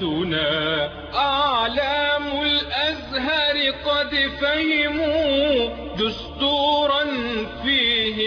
سعادتنا. أعلام الأزهر قد فهموا دستورا فيه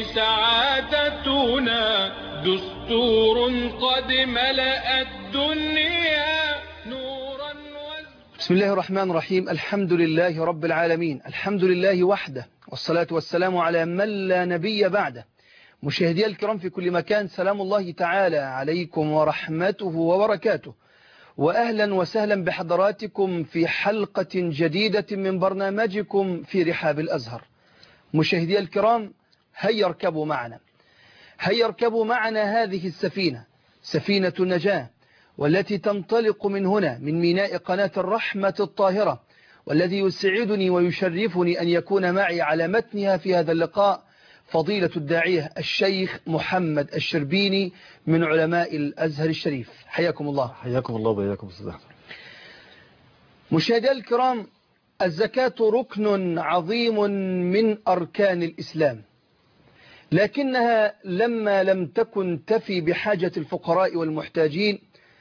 سعادتنا، دستور قد ملأ الدنيا نورا بسم الله الرحمن الرحيم. الحمد لله رب العالمين، الحمد لله وحده، والصلاة والسلام على من لا نبي بعده. مشاهدي الكرام في كل مكان، سلام الله تعالى عليكم ورحمته وبركاته، وأهلا وسهلا بحضراتكم في حلقة جديدة من برنامجكم في رحاب الأزهر. مشاهدي الكرام، هيا اركبوا معنا، هيا اركبوا معنا هذه السفينة، سفينة النجاة، والتي تنطلق من هنا من ميناء قناة الرحمة الطاهرة، والذي يسعدني ويشرفني أن يكون معي على متنها في هذا اللقاء فضيلة الداعية الشيخ محمد الشربيني من علماء الأزهر الشريف. حياكم الله. حياكم الله وبياكم أستاذ أحمد. مشاهدي الكرام، الزكاة ركن عظيم من أركان الإسلام، لكنها لما لم تكن تفي بحاجة الفقراء والمحتاجين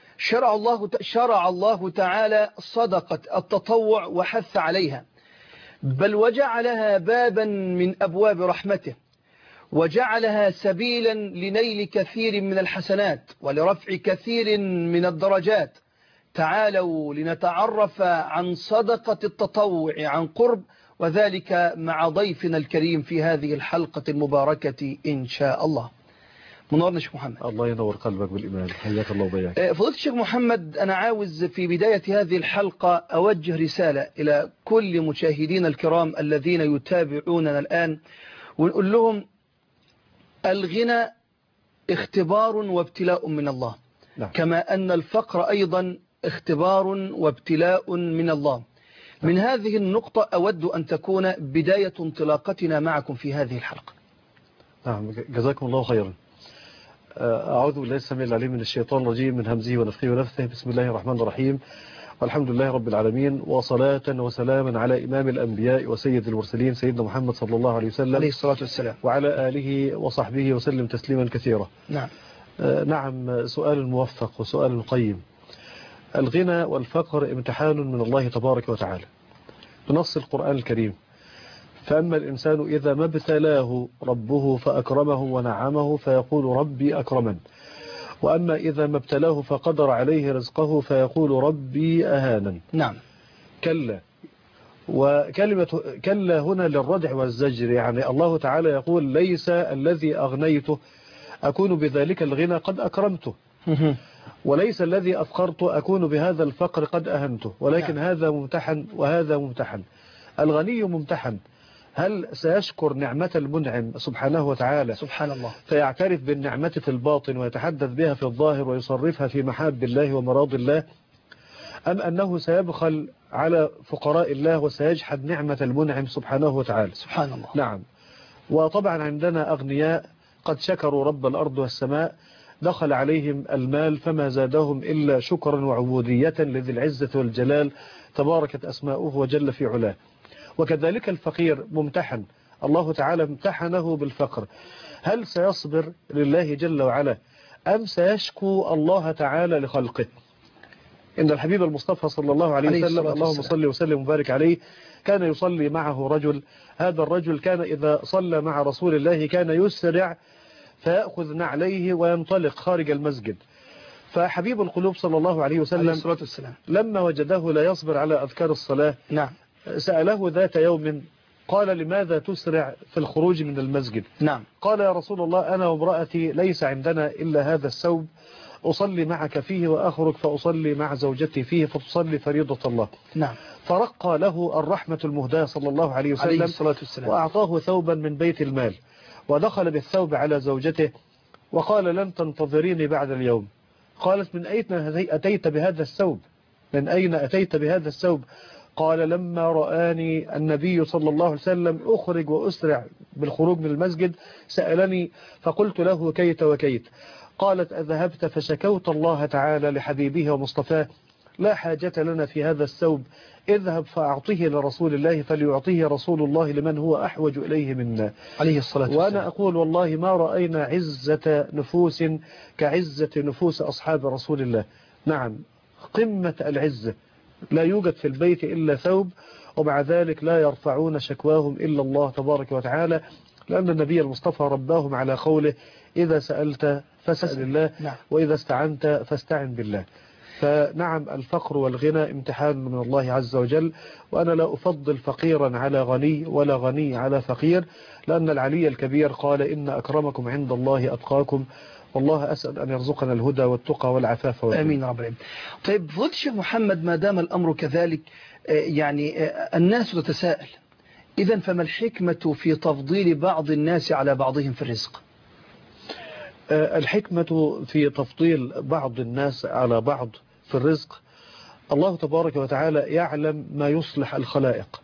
شرع الله تعالى صدقة التطوع وحث عليها، بل وجعلها بابا من أبواب رحمته، وجعلها سبيلا لنيل كثير من الحسنات ولرفع كثير من الدرجات. تعالوا لنتعرف عن صدقة التطوع عن قرب، وذلك مع ضيفنا الكريم في هذه الحلقة المباركة إن شاء الله. منورنا شيخ محمد. الله ينور قلبك بالإيمان. حياك الله وبياك. فضيلة الشيخ محمد، أنا عاوز في بداية هذه الحلقة أوجه رسالة إلى كل مشاهدين الكرام الذين يتابعوننا الآن، ونقول لهم الغنى اختبار وابتلاء من الله، نعم. كما أن الفقر أيضا اختبار وابتلاء من الله. من هذه النقطة أود أن تكون بداية انطلاقتنا معكم في هذه الحلقة. نعم، جزاكم الله خيرا. أعوذ بالله السميع العليم من الشيطان الرجيم، من همزه ونفخه ونفثه. بسم الله الرحمن الرحيم، والحمد لله رب العالمين، وصلاة وسلاما على إمام الأنبياء وسيد المرسلين سيدنا محمد صلى الله عليه وسلم عليه الصلاة والسلام، وعلى آله وصحبه وسلم تسليما كثيرا. نعم. نعم، سؤال موفق وسؤال قيم. الغنى والفقر امتحان من الله تبارك وتعالى بنص القرآن الكريم. فأما الإنسان إذا ما ابتلاه ربه فأكرمه ونعمه فيقول ربي أكرمن، وأما إذا ما ابتلاه فقدر عليه رزقه فيقول ربي أهانن. نعم. كلا. وكلمة كلا هنا للردع والزجر، يعني الله تعالى يقول ليس الذي أغنيته أكون بذلك الغنى قد أكرمته، وليس الذي أفقرت أكون بهذا الفقر قد أهنته، ولكن هذا ممتحن وهذا ممتحن. الغني ممتحن، هل سيشكر نعمة المنعم سبحانه وتعالى سبحان الله فيعترف بالنعمة في الباطن ويتحدث بها في الظاهر ويصرفها في محاب الله ومراض الله، أم أنه سيبخل على فقراء الله وسيجحد نعمة المنعم سبحانه وتعالى؟ سبحان الله. نعم. وطبعا عندنا أغنياء قد شكروا رب الأرض والسماء، دخل عليهم المال فما زادهم إلا شكرا وعبودية لذي العزة والجلال تباركت أسماؤه وجل في علاه. وكذلك الفقير ممتحن، الله تعالى امتحنه بالفقر، هل سيصبر لله جل وعلا أم سيشكو الله تعالى لخلقه؟ إن الحبيب المصطفى صلى الله عليه وسلم، اللهم صل وسلم وبارك عليه، كان يصلي معه رجل. هذا الرجل كان إذا صلى مع رسول الله كان يسرع فيأخذ نعليه وينطلق خارج المسجد. فحبيب القلوب صلى الله عليه وسلم لما وجده لا يصبر على أذكار الصلاة، نعم، سأله ذات يوم قال لماذا تسرع في الخروج من المسجد؟ نعم. قال يا رسول الله أنا وامرأتي ليس عندنا إلا هذا الثوب أصلي معك فيه وأخرج فأصلي مع زوجتي فيه فتصلي فريضة الله. نعم. فرقى له الرحمة المهداة صلى الله عليه وسلم وأعطاه ثوبا من بيت المال، ودخل بالثوب على زوجته وقال لن تنتظريني بعد اليوم. قالت من أين أتيت بهذا الثوب؟ من أين أتيت بهذا الثوب؟ قال لما رآني النبي صلى الله عليه وسلم أخرج وأسرع بالخروج من المسجد سألني فقلت له كيت وكيت. قالت أذهبت فشكوت الله تعالى لحبيبه ومصطفاه لا حاجة لنا في هذا الثوب، اذهب فأعطيه لرسول الله فليعطيه رسول الله لمن هو أحوج إليه منا عليه الصلاة والسلام. وأنا أقول والله ما رأينا عزة نفوس كعزة نفوس أصحاب رسول الله. نعم، قمة العزة، لا يوجد في البيت إلا ثوب، ومع ذلك لا يرفعون شكواهم إلا الله تبارك وتعالى، لأن النبي المصطفى رباهم على قوله إذا سألت فاسأل الله، وإذا استعنت فاستعن بالله. فنعم الفقر والغنى امتحان من الله عز وجل، وأنا لا أفضل فقيرا على غني ولا غني على فقير، لأن العلي الكبير قال إن أكرمكم عند الله أتقاكم، والله أسأل أن يرزقنا الهدى والتقى والعفاف والغنى. آمين رب العالمين. طيب فضيلة الشيخ محمد، ما دام الأمر كذلك يعني الناس تتساءل، إذن فما الحكمة في تفضيل بعض الناس على بعضهم في الرزق؟ الحكمة في تفضيل بعض الناس على بعض في الرزق، الله تبارك وتعالى يعلم ما يصلح الخلائق،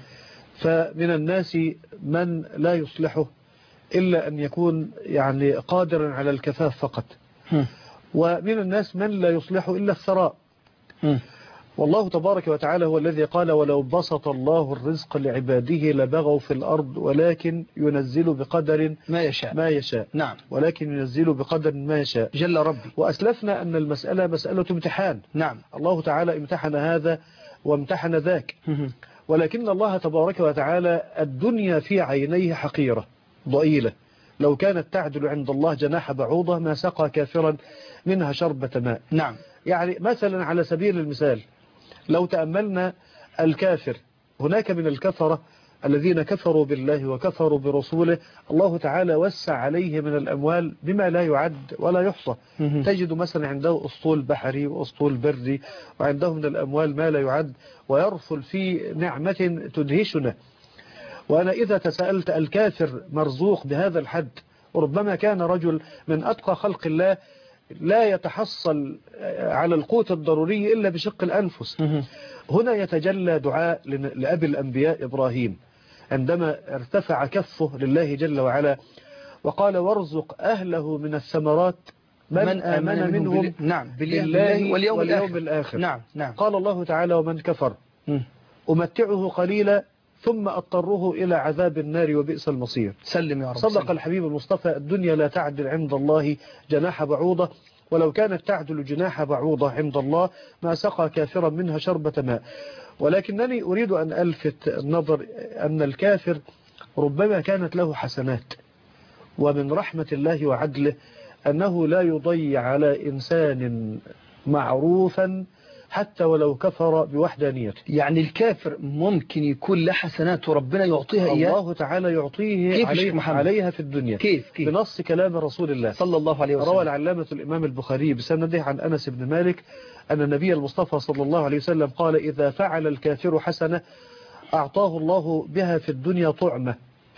فمن الناس من لا يصلحه إلا أن يكون يعني قادرا على الكفاف فقط، ومن الناس من لا يصلحه إلا الثراء. والله تبارك وتعالى هو الذي قال ولو بسط الله الرزق لعباده لبغوا في الأرض ولكن ينزل بقدر ما يشاء. نعم. ولكن ينزل بقدر ما يشاء جل ربي. وأسلفنا أن المسألة مسألة امتحان. نعم. الله تعالى امتحن هذا وامتحن ذاك، ولكن الله تبارك وتعالى الدنيا في عينيه حقيرة ضئيلة، لو كانت تعدل عند الله جناح بعوضة ما سقى كافرا منها شربة ماء. نعم. يعني مثلا على سبيل المثال لو تأملنا الكافر، هناك من الكفرة الذين كفروا بالله وكفروا برسوله الله تعالى وسع عليه من الأموال بما لا يعد ولا يحصى. تجد مثلا عنده أسطول بحري وأسطول بري، وعنده من الأموال ما لا يعد، ويرفل في نعمة تدهشنا. وأنا إذا تساءلت الكافر مرزوق بهذا الحد، وربما كان رجل من أتقى خلق الله لا يتحصل على القوت الضروري إلا بشق الأنفس. هنا يتجلى دعاء لأبي الأنبياء إبراهيم عندما ارتفع كفه لله جل وعلا وقال وارزق أهله من الثمرات من آمن منهم بالله واليوم الآخر. نعم. قال الله تعالى ومن كفر أمتعه قليلا ثم أضطره إلى عذاب النار وبئس المصير. سلم يا رب. صدق الحبيب المصطفى الدنيا لا تعدل عند الله جناح بعوضة، ولو كانت تعدل جناح بعوضة عند الله ما سقى كافرا منها شربة ماء. ولكنني أريد أن ألفت النظر أن الكافر ربما كانت له حسنات، ومن رحمة الله وعدله أنه لا يضيع على إنسان معروفا حتى ولو كفر بوحدانيته. يعني الكافر ممكن يكون له حسنات وربنا يعطيها إياه، الله تعالى يعطيه عليها في الدنيا. كيف؟ بنص كلام رسول الله صلى الله عليه وسلم. روى العلامة الإمام البخاري بسنده عن أنس بن مالك أن النبي المصطفى صلى الله عليه وسلم قال إذا فعل الكافر حسنة أعطاه الله بها في الدنيا طعمة،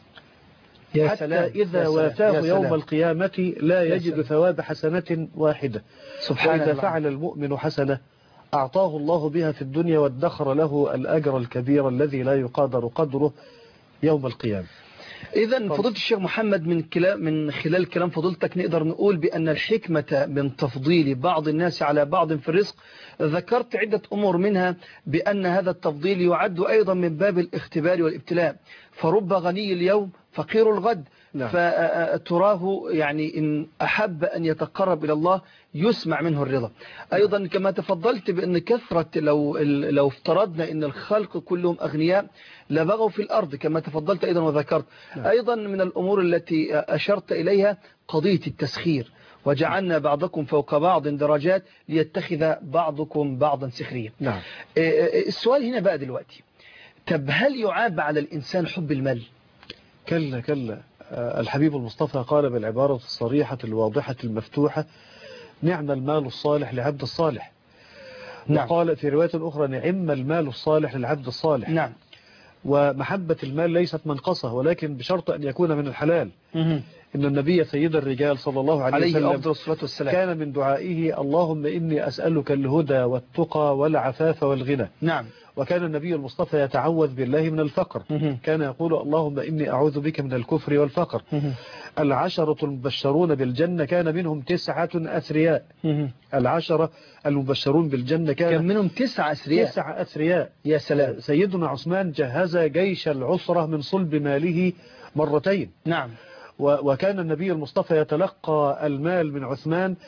حتى إذا وافاه يوم القيامة لا يجد ثواب حسنة واحدة. وإذا فعل المؤمن حسنة أعطاه الله بها في الدنيا وادخر له الأجر الكبير الذي لا يقدر قدره يوم القيامة. إذن فضيلة الشيخ محمد من خلال كلام فضيلتك نقدر نقول بأن الحكمة من تفضيل بعض الناس على بعض في الرزق، ذكرت عدة أمور منها بأن هذا التفضيل يعد أيضا من باب الاختبار والابتلاء، فرب غني اليوم فقير الغد. نعم. فتراه يعني إن أحب أن يتقرب إلى الله يسمع منه الرضا. أيضا كما تفضلت بأن كثرة لو افترضنا أن الخلق كلهم أغنياء لبغوا في الأرض كما تفضلت أيضا وذكرت. نعم. أيضا من الأمور التي أشرت إليها قضية التسخير، وجعلنا بعضكم فوق بعض درجات ليتخذ بعضكم بعضا سخريا. نعم. السؤال هنا بقى دلوقتي، طب هل يعاب على الإنسان حب المال؟ كلا. الحبيب المصطفى قال بالعبارة الصريحة الواضحة المفتوحة نعم المال الصالح لعبد الصالح. نعم. وقال في رواية أخرى نعم المال الصالح للعبد الصالح. نعم. ومحبة المال ليست منقصة، ولكن بشرط أن يكون من الحلال. إن النبي سيد الرجال صلى الله عليه وسلم كان من دعائه اللهم إني أسألك الهدى والتقى والعفاف والغنى. نعم. وكان النبي المصطفى يتعوذ بالله من الفقر. كان يقول اللهم إني أعوذ بك من الكفر والفقر. العشرة المبشرون بالجنة كان منهم 9 أثرياء. العشرة المبشرون بالجنة كان منهم 9 أثرياء. يا سلام. سيدنا عثمان جهز جيش العسرة من صلب ماله مرتين. نعم. وكان النبي المصطفى يتلقى المال من عثمان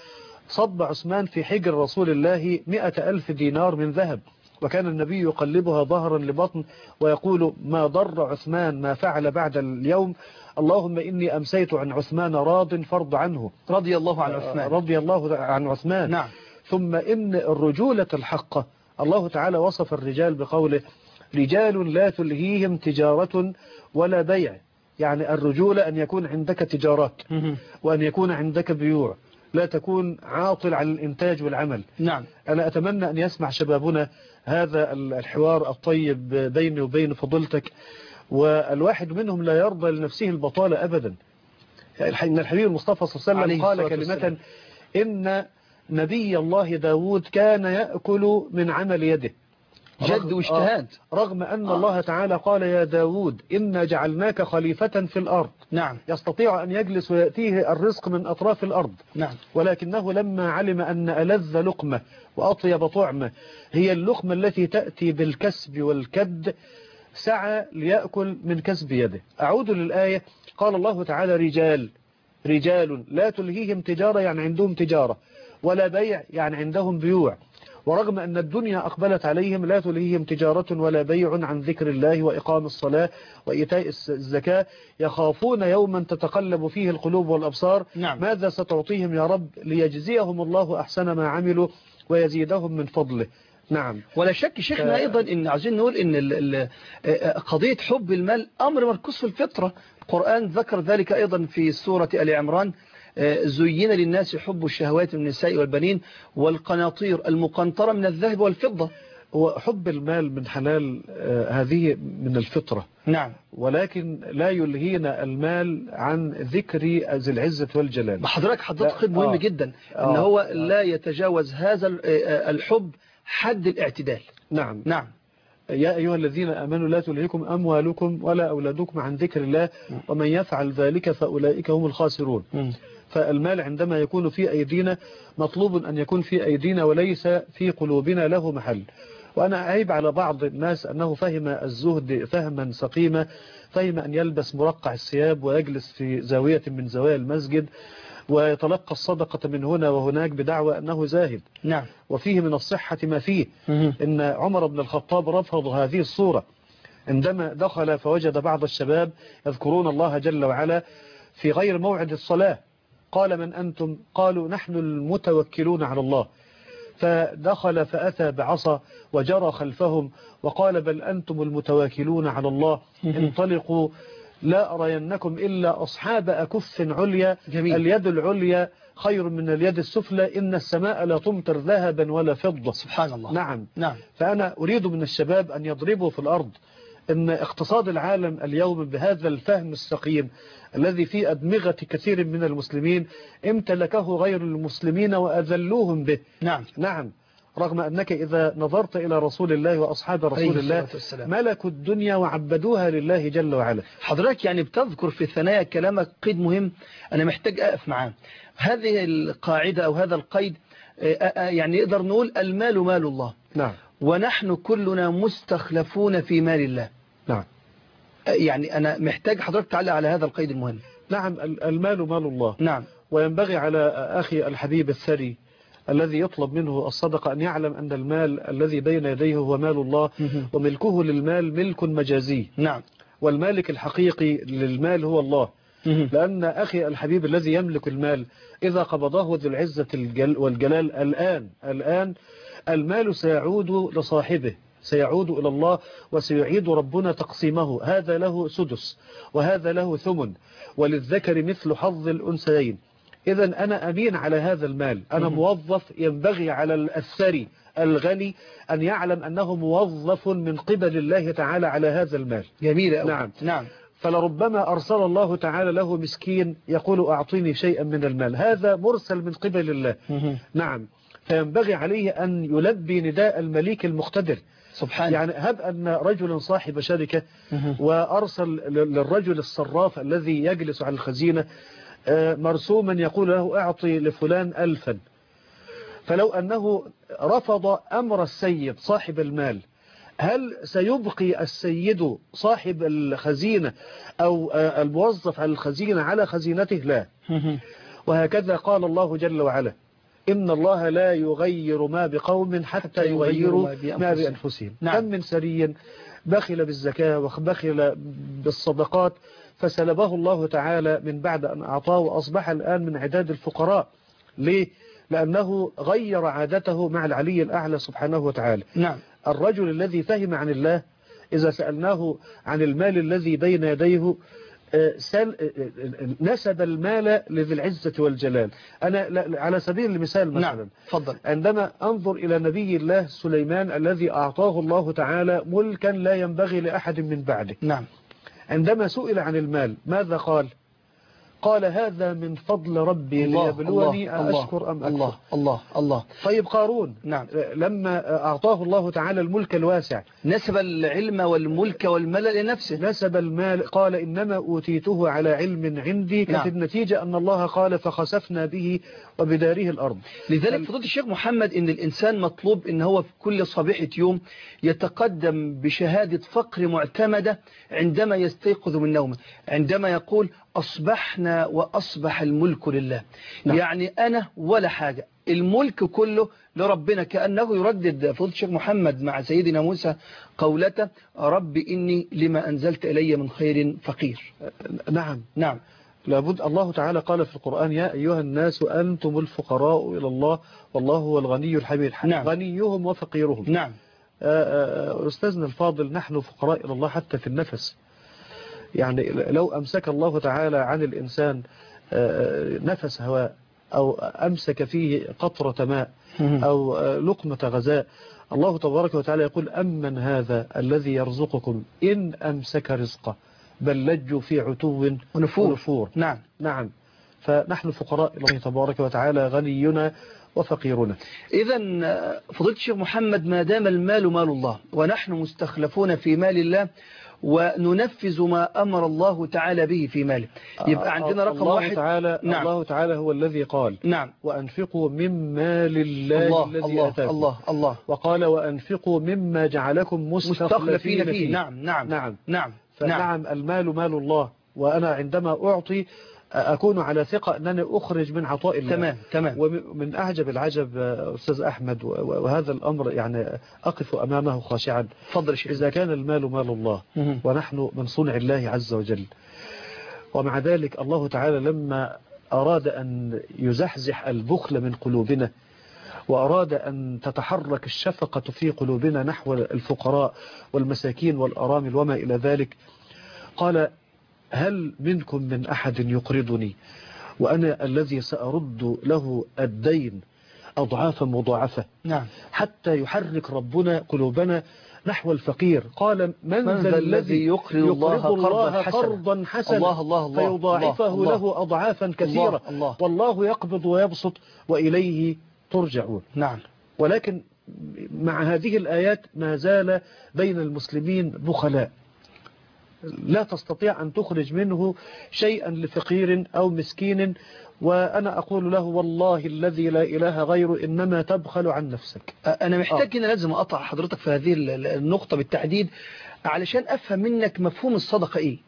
صب عثمان في حجر رسول الله 100,000 دينار من ذهب، وكان النبي يقلبها ظهرا لبطن ويقول: ما ضر عثمان ما فعل بعد اليوم، اللهم إني أمسيت عن عثمان راض فارض عنه. رضي الله عن عثمان. رضي الله عن عثمان. نعم. ثم إن الرجولة الحقة الله تعالى وصف الرجال بقوله: رجال لا تلهيهم تجارة ولا بيع. يعني الرجولة أن يكون عندك تجارات وأن يكون عندك بيوع، لا تكون عاطل عن الإنتاج والعمل. نعم. أنا أتمنى أن يسمع شبابنا هذا الحوار الطيب بيني وبين فضلتك، والواحد منهم لا يرضى لنفسه البطالة أبدا. إن الحبيب المصطفى صلى الله عليه وسلم قال كلمة: إن نبي الله داود كان يأكل من عمل يده، جد واجتهاد، رغم أن الله تعالى قال: يا داود إنا جعلناك خليفة في الأرض. نعم. يستطيع أن يجلس ويأتيه الرزق من أطراف الأرض. نعم. ولكنه لما علم أن ألذ لقمة وأطيب طعمة هي اللقمة التي تأتي بالكسب والكد، سعى ليأكل من كسب يده. أعود للآية. قال الله تعالى: رجال لا تلهيهم تجارة، يعني عندهم تجارة، ولا بيع، يعني عندهم بيوع، ورغم أن الدنيا أقبلت عليهم لا تلهيهم تجارة ولا بيع عن ذكر الله وإقام الصلاة وإيتاء الزكاة، يخافون يوما تتقلب فيه القلوب والأبصار. نعم. ماذا ستعطيهم يا رب ليجزيهم الله أحسن ما عملوا ويزيدهم من فضله. نعم. ولا شك شيخنا أيضا إن عايزين نقول إن قضية حب المال أمر مركوز في الفطرة. القرآن ذكر ذلك أيضا في سورة آل عمران: زين للناس حب الشهوات من النساء والبنين والقناطير المقنطرة من الذهب والفضة. وحب المال من حلال، هذه من الفطرة. نعم. ولكن لا يلهينا المال عن ذكر ذي العزة والجلال. حضرتك قيد مهم جدا، إن هو لا يتجاوز هذا الحب حد الاعتدال. نعم. نعم. يا أيها الذين آمنوا لا تلهكم أموالكم ولا أولادكم عن ذكر الله ومن يفعل ذلك فأولئك هم الخاسرون. فالمال عندما يكون في أيدينا مطلوب أن يكون في أيدينا وليس في قلوبنا له محل. وأنا أعيب على بعض الناس أنه فهم الزهد فهما سقيما، فهم أن يلبس مرقع الثياب ويجلس في زاوية من زوايا المسجد ويتلقى الصدقة من هنا وهناك بدعوى أنه زاهد. نعم. وفيه من الصحة ما فيه. إن عمر بن الخطاب رفض هذه الصورة عندما دخل فوجد بعض الشباب يذكرون الله جل وعلا في غير موعد الصلاة. قال: من أنتم؟ قالوا: نحن المتوكلون على الله. فدخل فأتى بعصا وجرى خلفهم وقال: بل أنتم المتواكلون على الله، انطلقوا لا أرينكم إلا أصحاب أكف عليا. جميل. اليد العليا خير من اليد السفلى، إن السماء لا تمطر ذهبا ولا فضة. سبحان الله. نعم. نعم. فأنا أريد من الشباب أن يضربوا في الأرض إن اقتصاد العالم اليوم بهذا الفهم السقيم الذي في أدمغة كثير من المسلمين امتلكه غير المسلمين وأذلوهم به. نعم. نعم. رغم أنك إذا نظرت إلى رسول الله وأصحاب رسول الله ملكوا الدنيا وعبدوها لله جل وعلا. حضرتك يعني بتذكر في ثنايا كلامك قيد مهم أنا محتاج أقف معاه. هذه القاعدة أو هذا القيد يعني نقدر نقول: المال مال الله. نعم. ونحن كلنا مستخلفون في مال الله. نعم. يعني أنا محتاج حضرتك تعلق على هذا القيد المهم. نعم. المال مال الله. نعم. وينبغي على أخي الحبيب الثري الذي يطلب منه الصدقة أن يعلم أن المال الذي بين يديه هو مال الله، وملكه للمال ملك مجازي. نعم. والمالك الحقيقي للمال هو الله. لأن أخي الحبيب الذي يملك المال إذا قبضه ذو العزة والجلال الآن المال سيعود لصاحبه، سيعود إلى الله، وسيعيد ربنا تقسيمه. هذا له سدس وهذا له ثمن، وللذكر مثل حظ الأنثيين. إذا أنا أمين على هذا المال، أنا موظف. ينبغي على الثري الغني أن يعلم أنه موظف من قبل الله تعالى على هذا المال. جميل أوي. نعم. نعم. فلربما أرسل الله تعالى له مسكين يقول: أعطيني شيئا من المال. هذا مرسل من قبل الله. نعم. فينبغي عليه أن يلبي نداء المليك المقتدر سبحانه. يعني هب أن رجلا صاحب شركة وأرسل للرجل الصراف الذي يجلس على الخزينة مرسوما يقول له: أعطي لفلان 1000. فلو أنه رفض أمر السيد صاحب المال، هل سيبقي السيد صاحب الخزينة أو الموظف على الخزينة على خزينته؟ لا. وهكذا قال الله جل وعلا: إن الله لا يغير ما بقوم حتى يغيروا ما بأنفسهم. نعم. كم من سري بخل بالزكاة وبخل بالصدقات فسلبه الله تعالى من بعد أن أعطاه، وأصبح الآن من عداد الفقراء. ليه؟ لأنه غير عادته مع العلي الأعلى سبحانه وتعالى. نعم. الرجل الذي فهم عن الله إذا سألناه عن المال الذي بين يديه نسب المال لذي العزة والجلال. أنا على سبيل المثال مثلا، نعم. فضل. عندما أنظر إلى نبي الله سليمان الذي أعطاه الله تعالى ملكا لا ينبغي لأحد من بعده. نعم. عندما سئل عن المال ماذا قال؟ قال هذا من فضل ربي ليبلوني أشكر أم أكفر. الله. طيب قارون، نعم، لما أعطاه الله تعالى الملك الواسع نسب العلم والملك والمال لنفسه، نسب المال، قال إنما أوتيته على علم عندي. كانت نعم. النتيجة أن الله قال فخسفنا به وبداره الأرض. لذلك فضيلة الشيخ محمد إن الإنسان مطلوب إن هو في كل صبيحة يوم يتقدم بشهادة فقر معتمدة عندما يستيقظ من نومه، عندما يقول أصبحنا وأصبح الملك لله. نعم. يعني أنا ولا حاجة، الملك كله لربنا. كأنه يردد فضيلة الشيخ محمد مع سيدنا موسى قولته رب إني لما أنزلت إلي من خير فقير. نعم. لابد. الله تعالى قال في القرآن يا أيها الناس أنتم الفقراء إلى الله والله هو الغني الحميد. نعم. غنيهم وفقيرهم. نعم. أستاذنا الفاضل، نحن فقراء إلى الله حتى في النفس. يعني لو أمسك الله تعالى عن الإنسان نفس هواء أو أمسك فيه قطرة ماء أو لقمة غذاء، الله تبارك وتعالى يقول أمن هذا الذي يرزقكم إن أمسك رزقه بل لجوا في عتو ونفور. نعم. فنحن فقراء إلى الله تبارك وتعالى، غنينا وفقيرنا. إذا فضيلة الشيخ محمد، ما دام المال مال الله ونحن مستخلفون في مال الله وننفذ ما أمر الله تعالى به في ماله، يبقى عندنا رقم الله واحد. تعالى. نعم. الله تعالى هو الذي قال نعم وأنفقوا من مال الله الذي آتاكم. الله وقال وأنفقوا مما جعلكم مستخلفين فيه. نعم. فنعم المال مال الله، وأنا عندما أعطي أكون على ثقة أنني أخرج من عطاء الله. تمام. ومن أعجب العجب أستاذ أحمد، وهذا الأمر يعني أقف أمامه خاشعا. فضل إذا كان المال مال الله ونحن من صنع الله عز وجل، ومع ذلك الله تعالى لما أراد أن يزحزح البخل من قلوبنا وأراد أن تتحرك الشفقة في قلوبنا نحو الفقراء والمساكين والأرامل وما إلى ذلك، قال هل منكم من أحد يقرضني وأنا الذي سأرد له الدين أضعافا مضاعفة. نعم. حتى يحرك ربنا قلوبنا نحو الفقير. قال من ذا الذي يقرض الله قرضا حسنا الله فيضاعفه له أضعافا كثيرة. والله يقبض ويبسط وإليه ترجعون. نعم. ولكن مع هذه الآيات ما زال بين المسلمين بخلاء، لا تستطيع أن تخرج منه شيئا لفقير أو مسكين، وأنا أقول له والله الذي لا إله غيره إنما تبخل عن نفسك. أنا محتاج أن لازم أقطع حضرتك في هذه النقطة بالتحديد علشان أفهم منك مفهوم الصدقة إيه.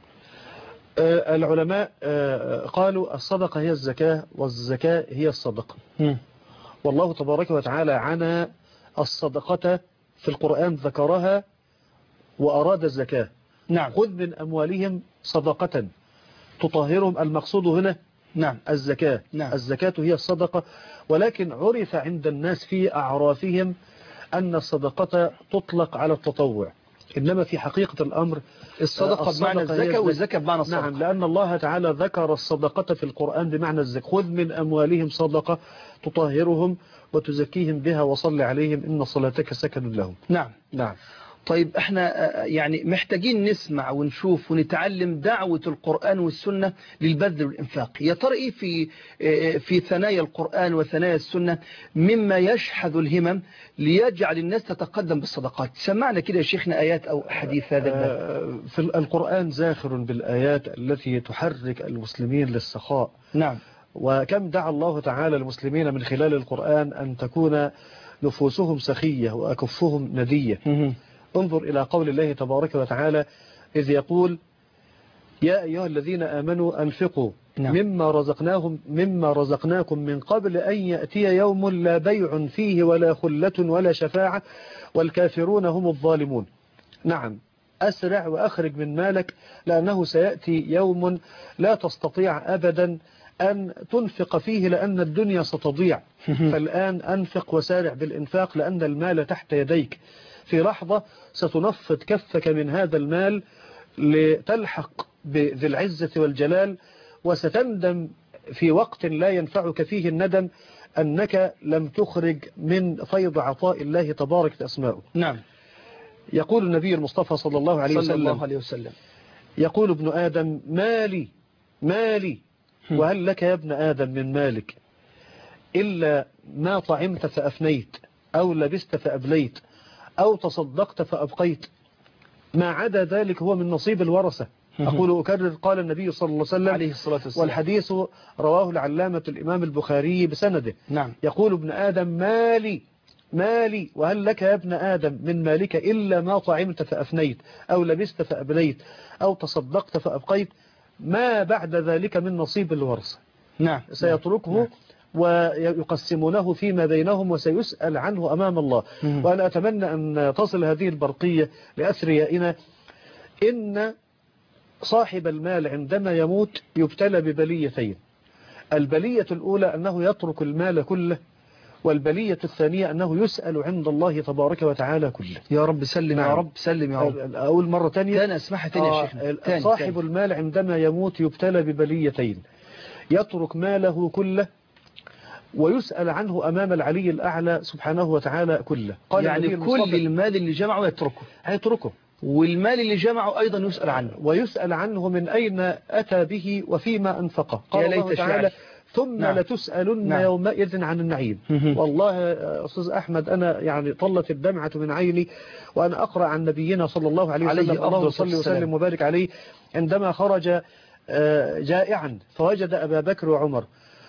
العلماء قالوا الصدقة هي الزكاة والزكاة هي الصدقة. والله تبارك وتعالى عنا الصدقة في القرآن، ذكرها وأراد الزكاة. نعم. خذ من أموالهم صدقة تطهرهم. المقصود هنا نعم الزكاة. نعم. الزكاة هي الصدقة، ولكن عرف عند الناس في أعرافهم أن الصدقة تطلق على التطوع، إنما في حقيقة الأمر الصدقة بمعنى الزكاة والزكاة بمعنى الصدقة. نعم، لأن الله تعالى ذكر الصدقة في القرآن بمعنى الزكاة. خذ من أموالهم صدقة تطهرهم وتزكيهم بها وصل عليهم إن صلاتك سكن لهم. نعم. طيب احنا يعني محتاجين نسمع ونشوف ونتعلم دعوة القرآن والسنة للبذل والإنفاق. يا ترى ايه في ثنايا القرآن وثنايا السنة مما يشحذ الهمم ليجعل الناس تتقدم بالصدقات؟ سمعنا كده يا شيخنا آيات أو حديث هذا الباب. في القرآن زاخر بالآيات التي تحرك المسلمين للسخاء. نعم. وكم دعا الله تعالى المسلمين من خلال القرآن أن تكون نفوسهم سخية وأكفهم ندية. انظر إلى قول الله تبارك وتعالى إذ يقول يا أيها الذين آمنوا أنفقوا نعم. مما رزقناكم من قبل أن يأتي يوم لا بيع فيه ولا خلة ولا شفاعة والكافرون هم الظالمون. نعم، أسرع وأخرج من مالك، لأنه سيأتي يوم لا تستطيع أبدا أن تنفق فيه، لأن الدنيا ستضيع. فالآن أنفق وسارع بالإنفاق، لأن المال تحت يديك. في لحظة ستنفض كفك من هذا المال لتلحق بذي العزة والجلال، وستندم في وقت لا ينفعك فيه الندم أنك لم تخرج من فيض عطاء الله تبارك أسماؤه. نعم. يقول النبي المصطفى صلى الله عليه وسلم يقول ابن آدم مالي مالي، وهل لك يا ابن آدم من مالك إلا ما طعمت فأفنيت، أو لبست فأبليت، أو تصدقت فأبقيت، ما عدا ذلك هو من نصيب الورثة. أقول أكرر، قال النبي صلى الله عليه وسلم عليه الصلاة والسلام، والحديث رواه العلامة الإمام البخاري بسنده. نعم. يقول ابن آدم مالي مالي، وهل لك يا ابن آدم من مالك إلا ما طعمت فأفنيت، أو لبست فأبليت، أو تصدقت فأبقيت، ما بعد ذلك من نصيب الورثة. نعم. سيتركه. نعم. ويقسمونه فيما بينهم، وسيسأل عنه أمام الله. وأنا أتمنى أن تصل هذه البرقية لأثريائنا. إن صاحب المال عندما يموت يبتلى ببليتين. البلية الأولى أنه يترك المال كله، والبلية الثانية أنه يسأل عند الله تبارك وتعالى كله. يا رب سلم. نعم. يا رب سلم يا رب. أول مرة تانية تاني أسمعها تاني يا شيخنا. صاحب المال عندما يموت يبتلى ببليتين: يترك ماله كله، ويسأل عنه أمام العلي الأعلى سبحانه وتعالى كله. قال يعني كل المال اللي جمعه هيتركه، والمال اللي جمعه أيضا يسأل عنه، ويسأل عنه من أين أتى به وفيما أنفقه. قال الله تعالى ثم نعم. لتسألن نعم. يومئذ عن النعيم. والله أستاذ أحمد، أنا يعني طلت الدمعة من عيني وأنا أقرأ عن نبينا صلى الله عليه وسلم، الله صلى وسلم وبارك عليه، عندما خرج جائعا فوجد أبا بكر وعمر.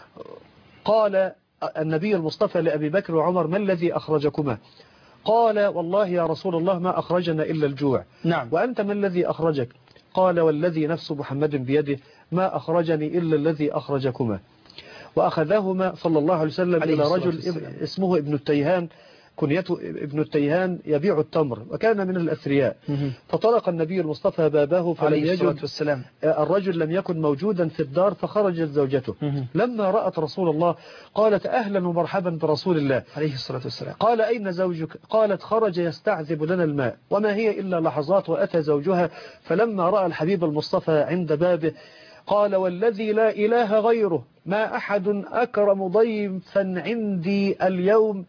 قال النبي المصطفى لأبي بكر وعمر: ما الذي أخرجكما؟ قال: والله يا رسول الله ما أخرجنا إلا الجوع. نعم. وأنت ما الذي أخرجك؟ قال: والذي نفس محمد بيده ما أخرجني إلا الذي أخرجكما. وأخذهما صلى الله عليه وسلم إلى رجل اسمه ابن التيهان، كنيته ابن التيهان، يبيع التمر، وكان من الأثرياء. فطرق النبي المصطفى بابه فلم يجد الرجل، لم يكن موجودا في الدار، فخرجت زوجته. لما رأت رسول الله قالت: أهلا ومرحبا برسول الله عليه الصلاة والسلام. قال: أين زوجك؟ قالت: خرج يستعذب لنا الماء. وما هي إلا لحظات وأتى زوجها. فلما رأى الحبيب المصطفى عند بابه قال: والذي لا إله غيره ما أحد أكرم ضيفا عندي اليوم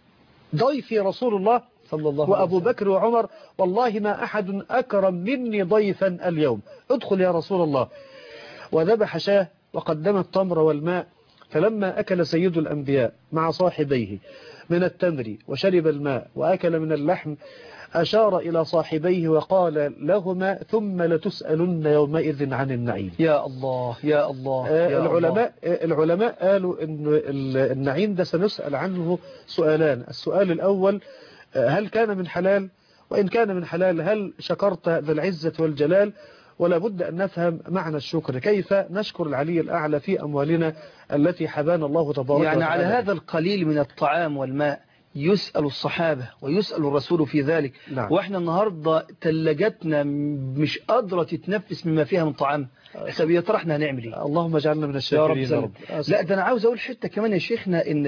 ضيفي رسول الله صلى الله وأبو بكر وعمر، والله ما أحد أكرم مني ضيفا اليوم، ادخل يا رسول الله. وذبح شاه وقدم التمر والماء. فلما أكل سيد الأنبياء مع صاحبيه من التمر وشرب الماء وأكل من اللحم، أشار إلى صاحبيه وقال لهما: ثم لتسألن يومئذ عن النعيم. يا الله يا الله. العلماء قالوا إن النعيم ده سنسأل عنه سؤالان. السؤال الأول: هل كان من حلال؟ وإن كان من حلال هل شكرت ذا العزة والجلال؟ ولا بد أن نفهم معنى الشكر، كيف نشكر العلي الأعلى في أموالنا التي حبانا الله تبارك يعني وتعالى. على هذا القليل من الطعام والماء يسأل الصحابة ويسأل الرسول في ذلك. نعم. وإحنا النهاردة تلاجتنا مش قادرة تتنفس مما فيها من طعام. طب يا ترى احنا هنعمل ايه؟ اللهم اجعلنا من الشاكرين يا رب. لا ده أنا عاوز أقول حتة كمان يا شيخنا، إن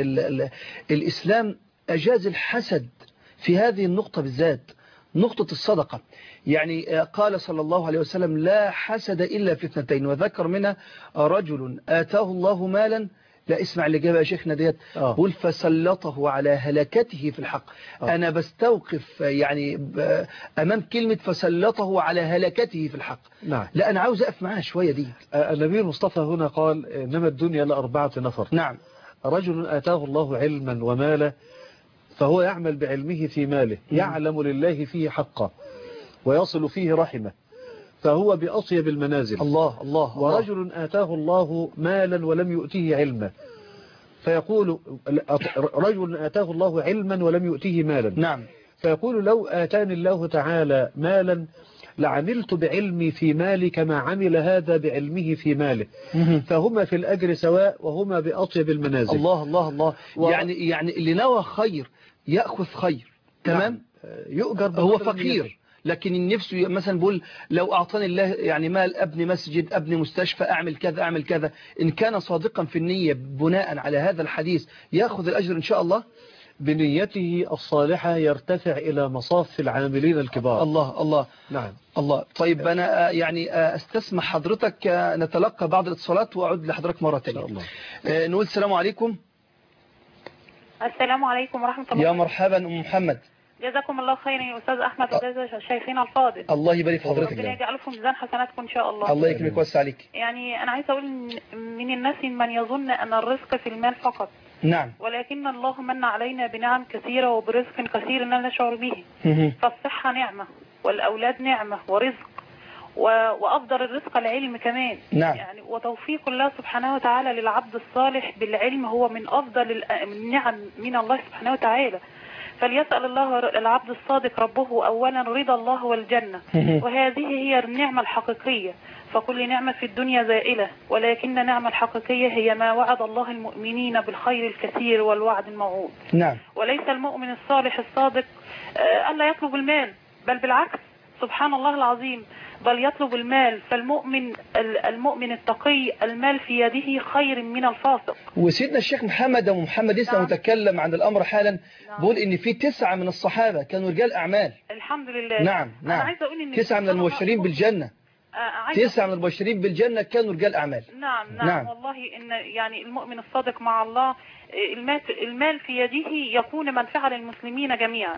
الإسلام أجاز الحسد في هذه النقطة بالذات، نقطة الصدقة. يعني قال صلى الله عليه وسلم: لا حسد إلا في اثنتين، وذكر منها رجل آتاه الله مالا. لا اسمع اللي جابها يا شيخنا ديت، قل فسلطه على هلكته في الحق. أنا بستوقف يعني أمام كلمة فسلطه على هلكته في الحق. نعم. لا أنا عاوز أقف معاها شوية دي. النبي المصطفى هنا قال: إنما الدنيا لأربعة نفر. نعم. رجل آتاه الله علما ومالا، فهو يعمل بعلمه في ماله، يعلم لله فيه حقه ويصل فيه رحمه، فهو بأطيب المنازل. الله الله. ورجل آتاه الله مالا ولم يؤتيه علما، فيقول رجل آتاه الله علما ولم يؤتيه مالا. نعم. فيقول: لو آتاني الله تعالى مالا لعملت بعلمي في مالي كما عمل هذا بعلمه في ماله، فهما في الأجر سواء وهما بأطيب المنازل. الله الله الله. يعني اللي نوى خير يأخذ خير، تمام. يؤجر. هو فقير لكن النفس مثلا بقول لو أعطاني الله يعني مال أبني مسجد أبني مستشفى أعمل كذا أعمل كذا، إن كان صادقا في النية بناء على هذا الحديث يأخذ الأجر إن شاء الله. بنيته الصالحة يرتفع إلى مصاف العاملين الكبار. الله. نعم. الله. طيب أنا يعني أستسمح حضرتك نتلقى بعض الاتصالات وأعود لحضرتك مرة تانية. نقول السلام عليكم. السلام عليكم ورحمة الله. يا مرحبا أم محمد. جزاكم الله خيرا يا أستاذ أحمد وجزا شيخنا الفاضل. الله يبارك في حضرتك. ربنا يجعله في ميزان حسناتكم إن شاء الله. الله يكرمك ويوسع عليك. يعني أنا عايز أقول من الناس من يظن أن الرزق في المال فقط. نعم. ولكن الله من علينا بنعم كثيرة وبرزق كثير لا نشعر به. فالصحة نعمة والأولاد نعمة ورزق وأفضل الرزق العلم كمان. نعم. يعني وتوفيق الله سبحانه وتعالى للعبد الصالح بالعلم هو من أفضل النعم من الله سبحانه وتعالى. فليسأل الله العبد الصادق ربه أولا رضا الله والجنة، وهذه هي النعمة الحقيقية. فكل نعمة في الدنيا زائلة، ولكن النعمة الحقيقية هي ما وعد الله المؤمنين بالخير الكثير والوعد الموعود. نعم. وليس المؤمن الصالح الصادق ألا يطلب المال، بل بالعكس سبحان الله العظيم، بل يطلب المال. فالمؤمن التقي المال في يده خير من الفاسق. وسيدنا الشيخ محمد لسه نعم. متكلم عن الأمر حالا. نعم. بقول إن في 9 من الصحابة كانوا رجال أعمال. الحمد لله. نعم. أنا عايز أقول إن 9 من المبشرين بالجنة. 9 من المبشرين بالجنة كانوا رجال أعمال. نعم. والله إن يعني المؤمن الصادق مع الله المال في يده يكون منفعة للمسلمين جميعا.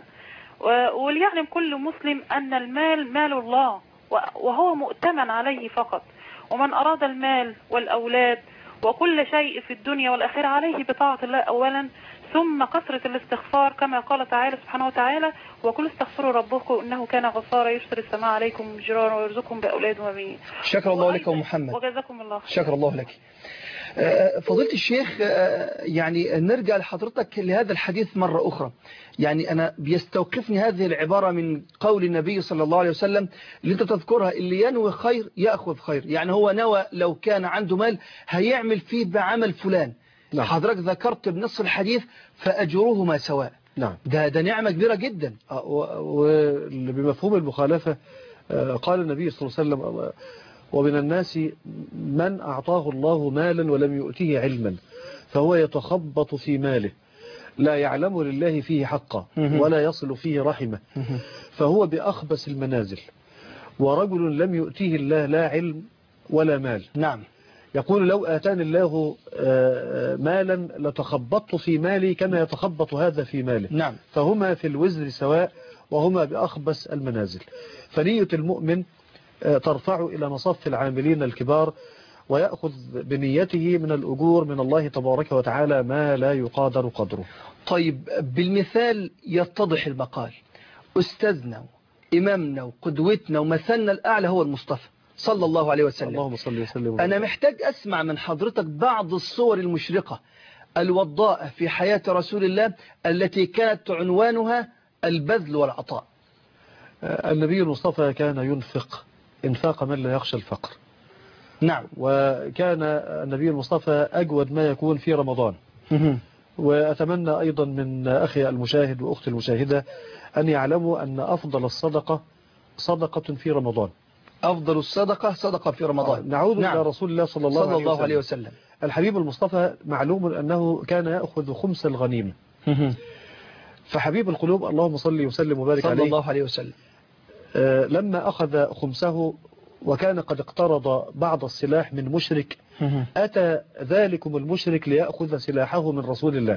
وليعلم كل مسلم أن المال مال الله وهو مؤتمن عليه فقط، ومن أراد المال والأولاد وكل شيء في الدنيا والآخرة عليه بطاعة الله أولا، ثم كثرة الاستغفار كما قال تعالى سبحانه وتعالى: وكل استغفروا ربكم إنه كان غفارا يرسل السماء عليكم مجرارا ويرزقكم بأولاد وبنين. شكر الله لك ومحمد. وجزاكم الله خير. شكر الله لك. فضيلة الشيخ، يعني نرجع لحضرتك لهذا الحديث مرة أخرى. يعني أنا بيستوقفني هذه العبارة من قول النبي صلى الله عليه وسلم اللي أنت تذكرها: اللي ينوي خير يأخذ خير. يعني هو نوى لو كان عنده مال هيعمل فيه بعمل فلان. نعم. حضرتك ذكرت بنص الحديث فأجروهما سواء. نعم. ده نعمة كبيرة جدا. وبمفهوم المخالفة قال النبي صلى الله عليه وسلم: ومن الناس من أعطاه الله مالا ولم يؤتيه علما فهو يتخبط في ماله لا يعلم لله فيه حقا ولا يصل فيه رحمه فهو بأخبث المنازل. ورجل لم يؤتيه الله لا علم ولا مال. نعم. يقول: لو آتاني الله مالا لتخبطت في مالي كما يتخبط هذا في ماله. نعم. فهما في الوزر سواء وهما بأخبث المنازل. فنية المؤمن ترفع إلى مصاف العاملين الكبار، ويأخذ بنيته من الأجور من الله تبارك وتعالى ما لا يقادر قدره. طيب بالمثال يتضح المقال. أستاذنا وإمامنا وقدوتنا ومثلنا الأعلى هو المصطفى صلى الله عليه وسلم. اللهم صل وسلم. أنا محتاج أسمع من حضرتك بعض الصور المشرقة الوضاءة في حياة رسول الله التي كانت عنوانها البذل والعطاء. النبي المصطفى كان ينفق إنفاق من لا يخشى الفقر. نعم. وكان النبي المصطفى أجود ما يكون في رمضان. وأتمنى أيضا من أخي المشاهد وأختي المشاهدة أن يعلموا أن أفضل الصدقة صدقة في رمضان. أفضل الصدقة صدقة في رمضان. نعود إلى رسول الله صلى الله عليه وسلم. الحبيب المصطفى معلوم أنه كان يأخذ خمس الغنيمة. فحبيب القلوب اللهم صل وسلم وبارك عليه صلى الله عليه وسلم لما أخذ خمسه وكان قد اقترض بعض السلاح من مشرك، أتى ذلكم المشرك ليأخذ سلاحه من رسول الله.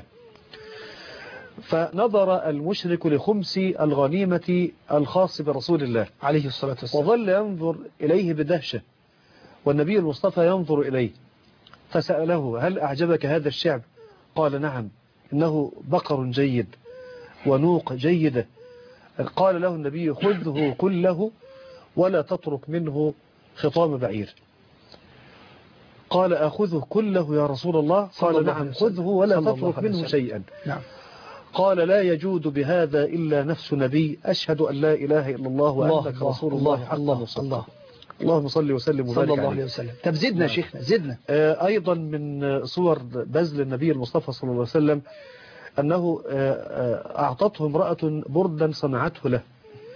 فنظر المشرك لخمس الغنيمة الخاص برسول الله عليه الصلاة والسلام، وظل ينظر إليه بدهشة، والنبي المصطفى ينظر إليه، فسأله: هل أعجبك هذا الشعب؟ قال: نعم، إنه بقر جيد ونوق جيدة. قال له النبي: خذه كله ولا تترك منه خطام بعير. قال: أخذه كله يا رسول الله؟ قال: نعم، خذه ولا تترك منه شيئا. نعم. قال لا يجود بهذا إلا نفس نبي أشهد أن لا إله إلا الله وأنك رسول الله حقا وصدقا. اللهم صل وسلم وبارك صلى الله عليه عليه وسلم. طب زدنا يا شيخنا زدنا. أيضا من صور بذل النبي المصطفى صلى الله عليه وسلم أنه أعطته امرأة بردا صنعته له،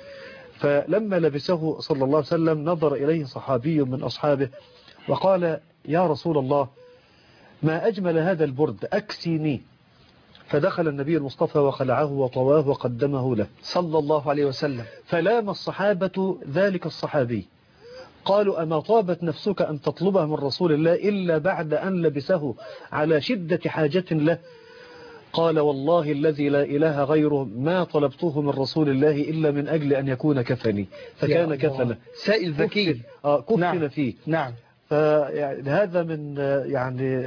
فلما لبسه صلى الله عليه وسلم نظر إليه صحابي من أصحابه وقال يا رسول الله ما أجمل هذا البرد أكسيني، فدخل النبي المصطفى وخلعه وطواه وقدمه له صلى الله عليه وسلم. فلام الصحابة ذلك الصحابي قالوا أما طابت نفسك أن تطلبها من رسول الله إلا بعد أن لبسه على شدة حاجة له؟ قال والله الذي لا إله غيره ما طلبته من رسول الله إلا من أجل أن يكون كفني، فكان كفنا سائل ذكي كفن نعم. فيه. نعم. فهذا من يعني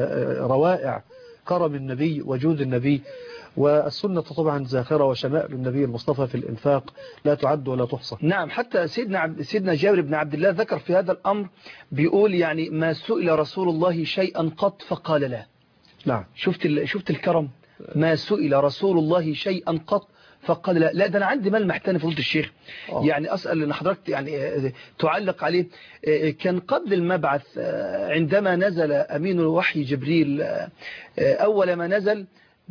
روائع كرم النبي وجود النبي، والسنة طبعا زاخرة، وشمائل النبي المصطفى في الإنفاق لا تعد ولا تحصى. نعم. حتى سيدنا جابر بن عبد الله ذكر في هذا الأمر بيقول يعني ما سئل رسول الله شيئا قط فقال لا. نعم. شفت الكرم، ما سئل رسول الله شيئا قط فقال لا. لا ده أنا عندي مال محتاني فضيلة الشيخ. يعني أسأل أن حضرتك يعني تعلق عليه. كان قبل المبعث عندما نزل أمين الوحي جبريل أول ما نزل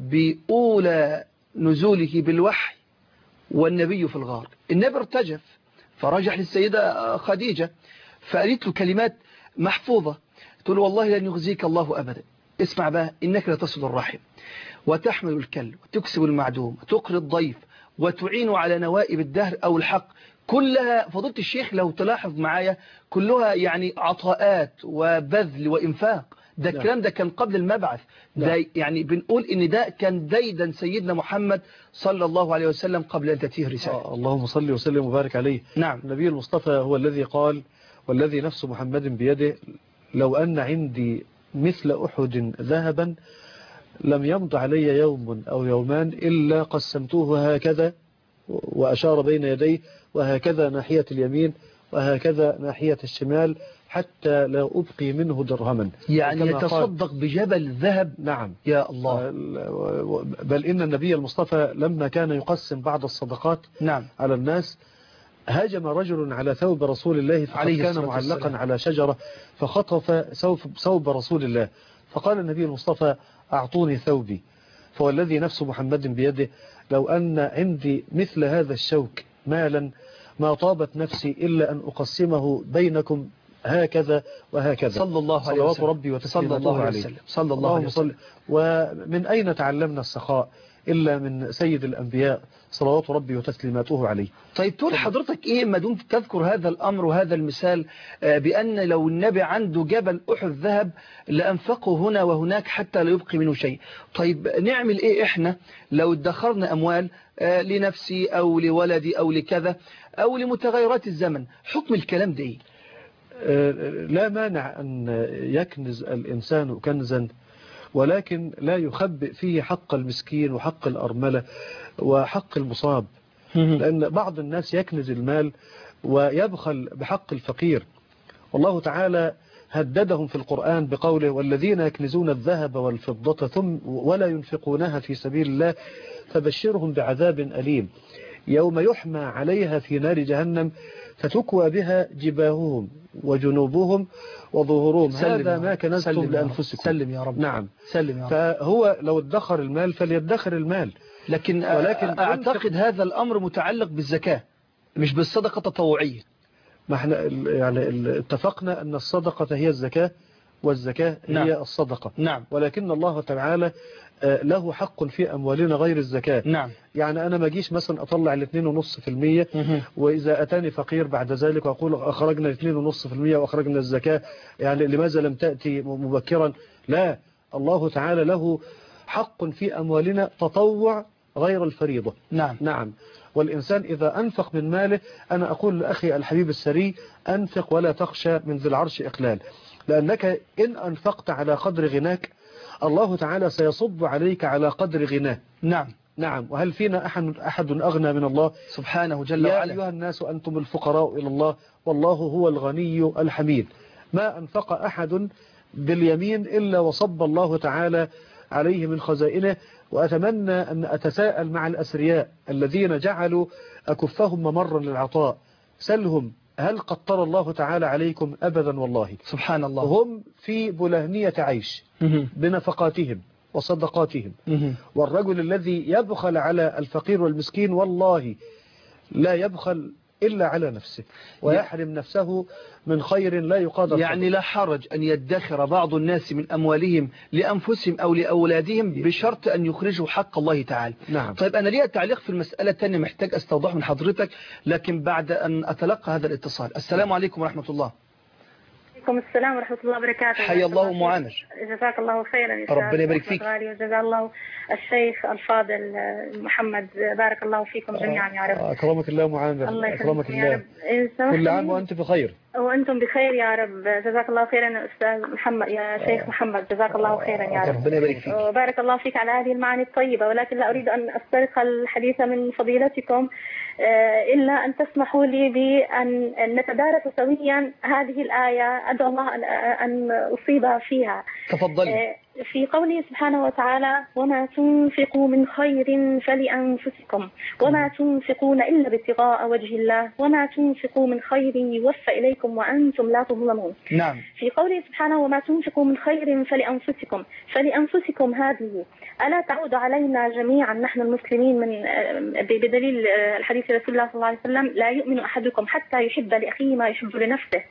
بأولى نزوله بالوحي والنبي في الغار، النبي ارتجف فرجح للسيدة خديجة فقالت له كلمات محفوظة، تقول والله لن يخزيك الله أبدا. اسمع بقى، إنك لتصل الرحم وتحمل الكل وتكسب المعدوم وتقري الضيف وتعين على نوائب الدهر أو الحق، كلها فضيلة الشيخ لو تلاحظ معايا كلها يعني عطاءات وبذل وإنفاق. ده الكلام ده كان قبل المبعث. ده يعني بنقول إن ده كان ديدا سيدنا محمد صلى الله عليه وسلم قبل أن تأتيه رسالة. اللهم صل وسلم وبارك عليه. نعم. النبي المصطفى هو الذي قال والذي نفس محمد بيده لو أن عندي مثل أحد ذهبا لم يمض علي يوم أو يومان إلا قسمتوه هكذا، وأشار بين يديه، وهكذا ناحية اليمين وهكذا ناحية الشمال حتى لا أبقي منه درهما. يعني يتصدق بجبل ذهب. نعم يا الله. بل إن النبي المصطفى لما كان يقسم بعض الصدقات نعم. على الناس هاجم رجل على ثوب رسول الله فقد كان معلقا على شجرة فخطف ثوب رسول الله، فقال النبي المصطفى أعطوني ثوبي، فوالذي نفس محمد بيده لو أن عندي مثل هذا الشوك مالا ما طابت نفسي إلا أن أقسمه بينكم هكذا وهكذا. صلى الله عليه وسلم. صلوات ربي وتسليماته عليه. صلى الله عليه وسلم. ومن أين تعلمنا السخاء إلا من سيد الأنبياء صلوات ربي وتسليماته عليه. طيب تقول حضرتك إيه ما دمت تذكر هذا الأمر وهذا المثال بأن لو النبي عنده جبل أحد ذهب لأنفقه هنا وهناك حتى لا يبقي منه شيء. طيب نعمل إيه إحنا لو ادخرنا أموال لنفسي أو لولدي أو لكذا أو لمتغيرات الزمن؟ حكم الكلام ده إيه؟ لا مانع أن يكنز الإنسان كنزا، ولكن لا يخبئ فيه حق المسكين وحق الأرملة وحق المصاب، لأن بعض الناس يكنز المال ويبخل بحق الفقير. والله تعالى هددهم في القرآن بقوله والذين يكنزون الذهب والفضة ثم ولا ينفقونها في سبيل الله فبشرهم بعذاب أليم يوم يحمى عليها في نار جهنم فتكوى بها جباههم وجنوبهم وظهورهم هذا ما كنزتم لأنفسكم. سلم يا رب. نعم سلم يا رب. فهو لو ادخر المال فليدخر المال، ولكن أعتقد هذا الأمر متعلق بالزكاة مش بالصدقة التطوعية. ما احنا يعني اتفقنا أن الصدقة هي الزكاة والزكاة نعم. هي الصدقة. نعم. ولكن الله تعالى له حق في أموالنا غير الزكاة. نعم. يعني أنا ما أجيش مثلا أطلع 2.5% وإذا أتاني فقير بعد ذلك وأقول أخرجنا 2.5% وأخرجنا الزكاة، يعني لماذا لم تأتي مبكرا؟ لا، الله تعالى له حق في أموالنا تطوع غير الفريضة. نعم. نعم. والإنسان إذا أنفق من ماله، أنا أقول لأخي الحبيب السري أنفق ولا تخشى من ذي العرش إقلال، لأنك إن أنفقت على قدر غناك الله تعالى سيصب عليك على قدر غناه. نعم. نعم. وهل فينا أحد أغنى من الله سبحانه جل وعلا؟ يا أيها الناس أنتم الفقراء إلى الله والله هو الغني الحميد. ما أنفق أحد باليمين إلا وصب الله تعالى عليه من خزائنه، وأتمنى أن أتساءل مع الأثرياء الذين جعلوا أكفهم ممرا للعطاء، سلهم هل قطر الله تعالى عليكم؟ أبدا والله. سبحان الله. هم في بلهنية عيش بنفقاتهم وصدقاتهم. والرجل الذي يبخل على الفقير والمسكين والله لا يبخل إلا على نفسه، ويحرم نفسه من خير لا يقادر. يعني لا حرج أن يدخر بعض الناس من أموالهم لأنفسهم أو لأولادهم بشرط أن يخرجوا حق الله تعالى. نعم. طيب أنا لي تعليق في المسألة الثانية محتاج أستوضح من حضرتك، لكن بعد أن أتلقى هذا الاتصال. السلام عليكم ورحمة الله. عليكم السلام ورحمة الله وبركاته. حيا الله أم عامر. جزاك الله خيرا. ربنا يبارك فيك. وجزا الله الشيخ الفاضل محمد، بارك الله فيكم جميعا يا رب. أكرمك الله أم عامر. أكرمك الله. كل عام وأنت بخير. وأنتم بخير يا رب. جزاك الله خيرا أستاذ محمد، يا شيخ محمد، جزاك الله خيرا يا رب. ربنا يبارك فيك. وبارك الله فيك على هذه المعاني الطيبة، ولكن لا أريد أن أسترق الحديث من فضيلتكم إلا أن تسمحوا لي بأن نتدارس سويا هذه الآية. أدعو الله أن أصيب فيها. تفضلي. في قوله سبحانه وتعالى: وما تنفقوا من خير فلأنفسكم وما تنفقون إلا ابتغاء وجه الله وما تنفقوا من خير يوفى إليكم وأنتم لا تظلمون. نعم. في قوله سبحانه: وما تنفقوا من خير فلأنفسكم هذه ألا تعود علينا جميعا نحن المسلمين بدليل الحديث رسول الله صلى الله عليه وسلم: لا يؤمن أحدكم حتى يحب لأخيه ما يحب لنفسه.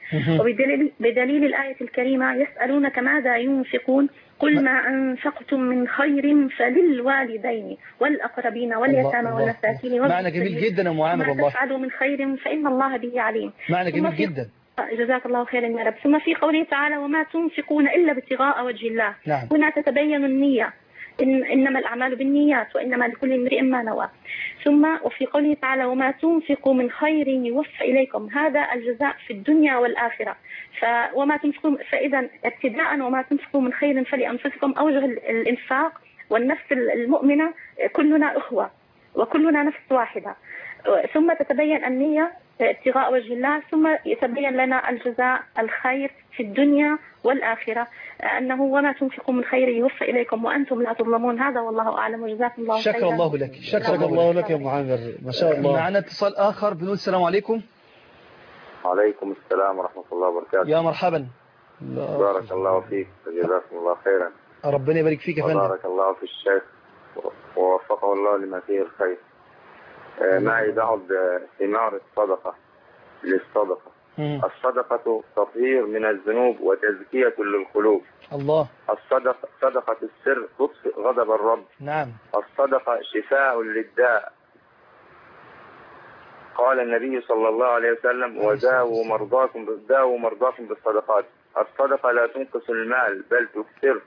وبدليل الآية الكريمة: يسألونك ماذا ينفقون قل ما أنفقتم من خير فللوالدين والأقربين واليتامى والمساكين. معنى جميل جدا يا معامر والله. ما تفعلوا من خير فإن الله به عليم. معنى جميل جدا. جزاك الله خيرا يا رب. ثم في قوله تعالى: وما تنفقون إلا ابتغاء وجه الله. نعم. هنا تتبين النية، إنما الأعمال بالنيات وإنما لكل امرئ ما نوى. ثم وفي قوله تعالى: وما تنفقوا من خير يوفى إليكم، هذا الجزاء في الدنيا والآخرة. وما تنفقوا، فإذا ابتداء وما تنفقوا من خير فلأنفسكم، أوجه الإنفاق والنفس المؤمنة كلنا أخوة وكلنا نفس واحدة. ثم تتبين النية ابتغاء وجه الله، ثم يتبين لنا الجزاء الخير في الدنيا والآخرة، أنه وما تنفقوا من خير يوفى إليكم وأنتم لا تظلمون. هذا والله أعلم، وجزاكم الله خيرا. شكر الله لك. شكر الله لك يا معامر، ما شاء الله. معنا اتصال آخر، بنقول السلام عليكم. وعليكم السلام ورحمة الله وبركاته. يا مرحبا. بارك الله فيك وجزاكم الله خيرا. ربنا يبارك فيك يا فندم. بارك الله في الشيخ ووفقه الله لما فيه الخير. معي بعض ثمار الصدقة للصدقة. الصدقة تطهير من الذنوب وتزكية للقلوب. الله. الصدقة صدقة السر تطفئ غضب الرب. نعم. الصدقة شفاء للداء. قال النبي صلى الله عليه وسلم: وداووا مرضاكم بالصدقات. الصدقة لا تنقص المال بل تكثر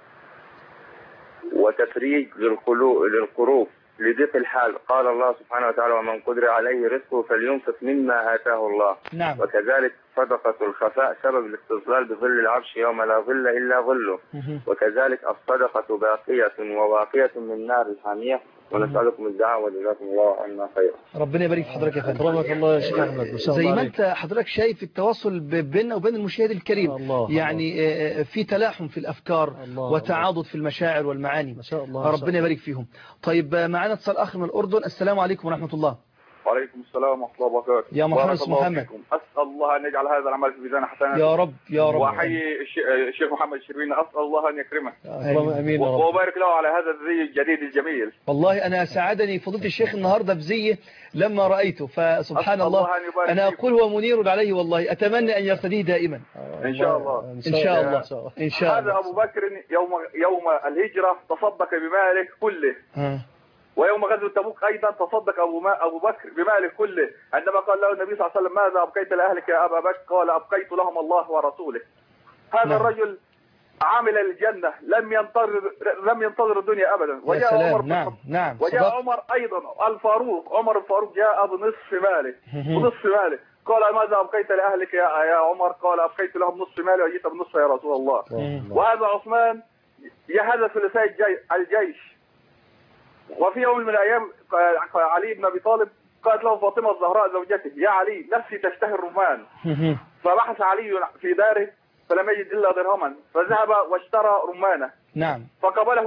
وتفريج للقروب لضيق الحال. قال الله سبحانه وتعالى: ومن قدر عليه رزقه فلينفق مما آتاه الله. نعم. وكذلك صدقة الخفاء سبب الاستظلال بظل العرش يوم لا ظل إلا ظله. وكذلك الصدقة باقية وواقية من نار الحامية. ونسألكم الدعاء وجزاكم الله عنا خيرا. ربنا يبارك في حضرتك يا فندم. أكرمك الله يا شيخ أحمد. زي ما أنت حضرتك شايف التواصل بيننا وبين المشاهد الكريم. الله يعني الله. في تلاحم في الأفكار وتعاضد في المشاعر والمعاني. ما شاء الله. ربنا يبارك فيهم. طيب معنا اتصال آخر من الأردن. السلام عليكم ورحمة الله. وعليكم السلام ورحمة الله وبركاته. يا مرحبا أستاذ محمد. أسأل الله أن يجعل هذا العمل في ميزان حسناته. يا رب يا رب. وأحيي الشيخ محمد الشربيني، أسأل الله أن يكرمه. آمين. وبارك له على هذا الزي الجديد الجميل. والله أنا سعدني فضيلة الشيخ النهاردة بزيه لما رأيته، فسبحان الله أنا أقول هو منير عليه والله. أتمنى أن يرتديه دائما إن شاء الله. إن شاء الله. إن شاء الله. هذا أبو بكر يوم الهجرة تصدق بماله كله. ويوم غزوة تبوك أيضا تصدق أبو بكر بماله كله، عندما قال له النبي صلى الله عليه وسلم: ماذا أبقيت لأهلك يا أبا بكر؟ قال: أبقيت لهم الله ورسوله. هذا الرجل عامل الجنة، لم ينتظر الدنيا أبدا. وجاء عمر. نعم. وجاء عمر أيضا عمر الفاروق جاء بنصف ماله. قال: ماذا أبقيت لأهلك يا عمر؟ قال: أبقيت لهم نصف مالي وجئت بنصف يا رسول الله. وهذا عثمان جهز ثلثي الجيش. وفي يوم من الأيام علي بن أبي طالب قالت له فاطمة الزهراء زوجته: يا علي نفسي تشتهي الرمان. فبحث علي في داره فلم يجد إلا درهما، فذهب واشترى رمانة. نعم.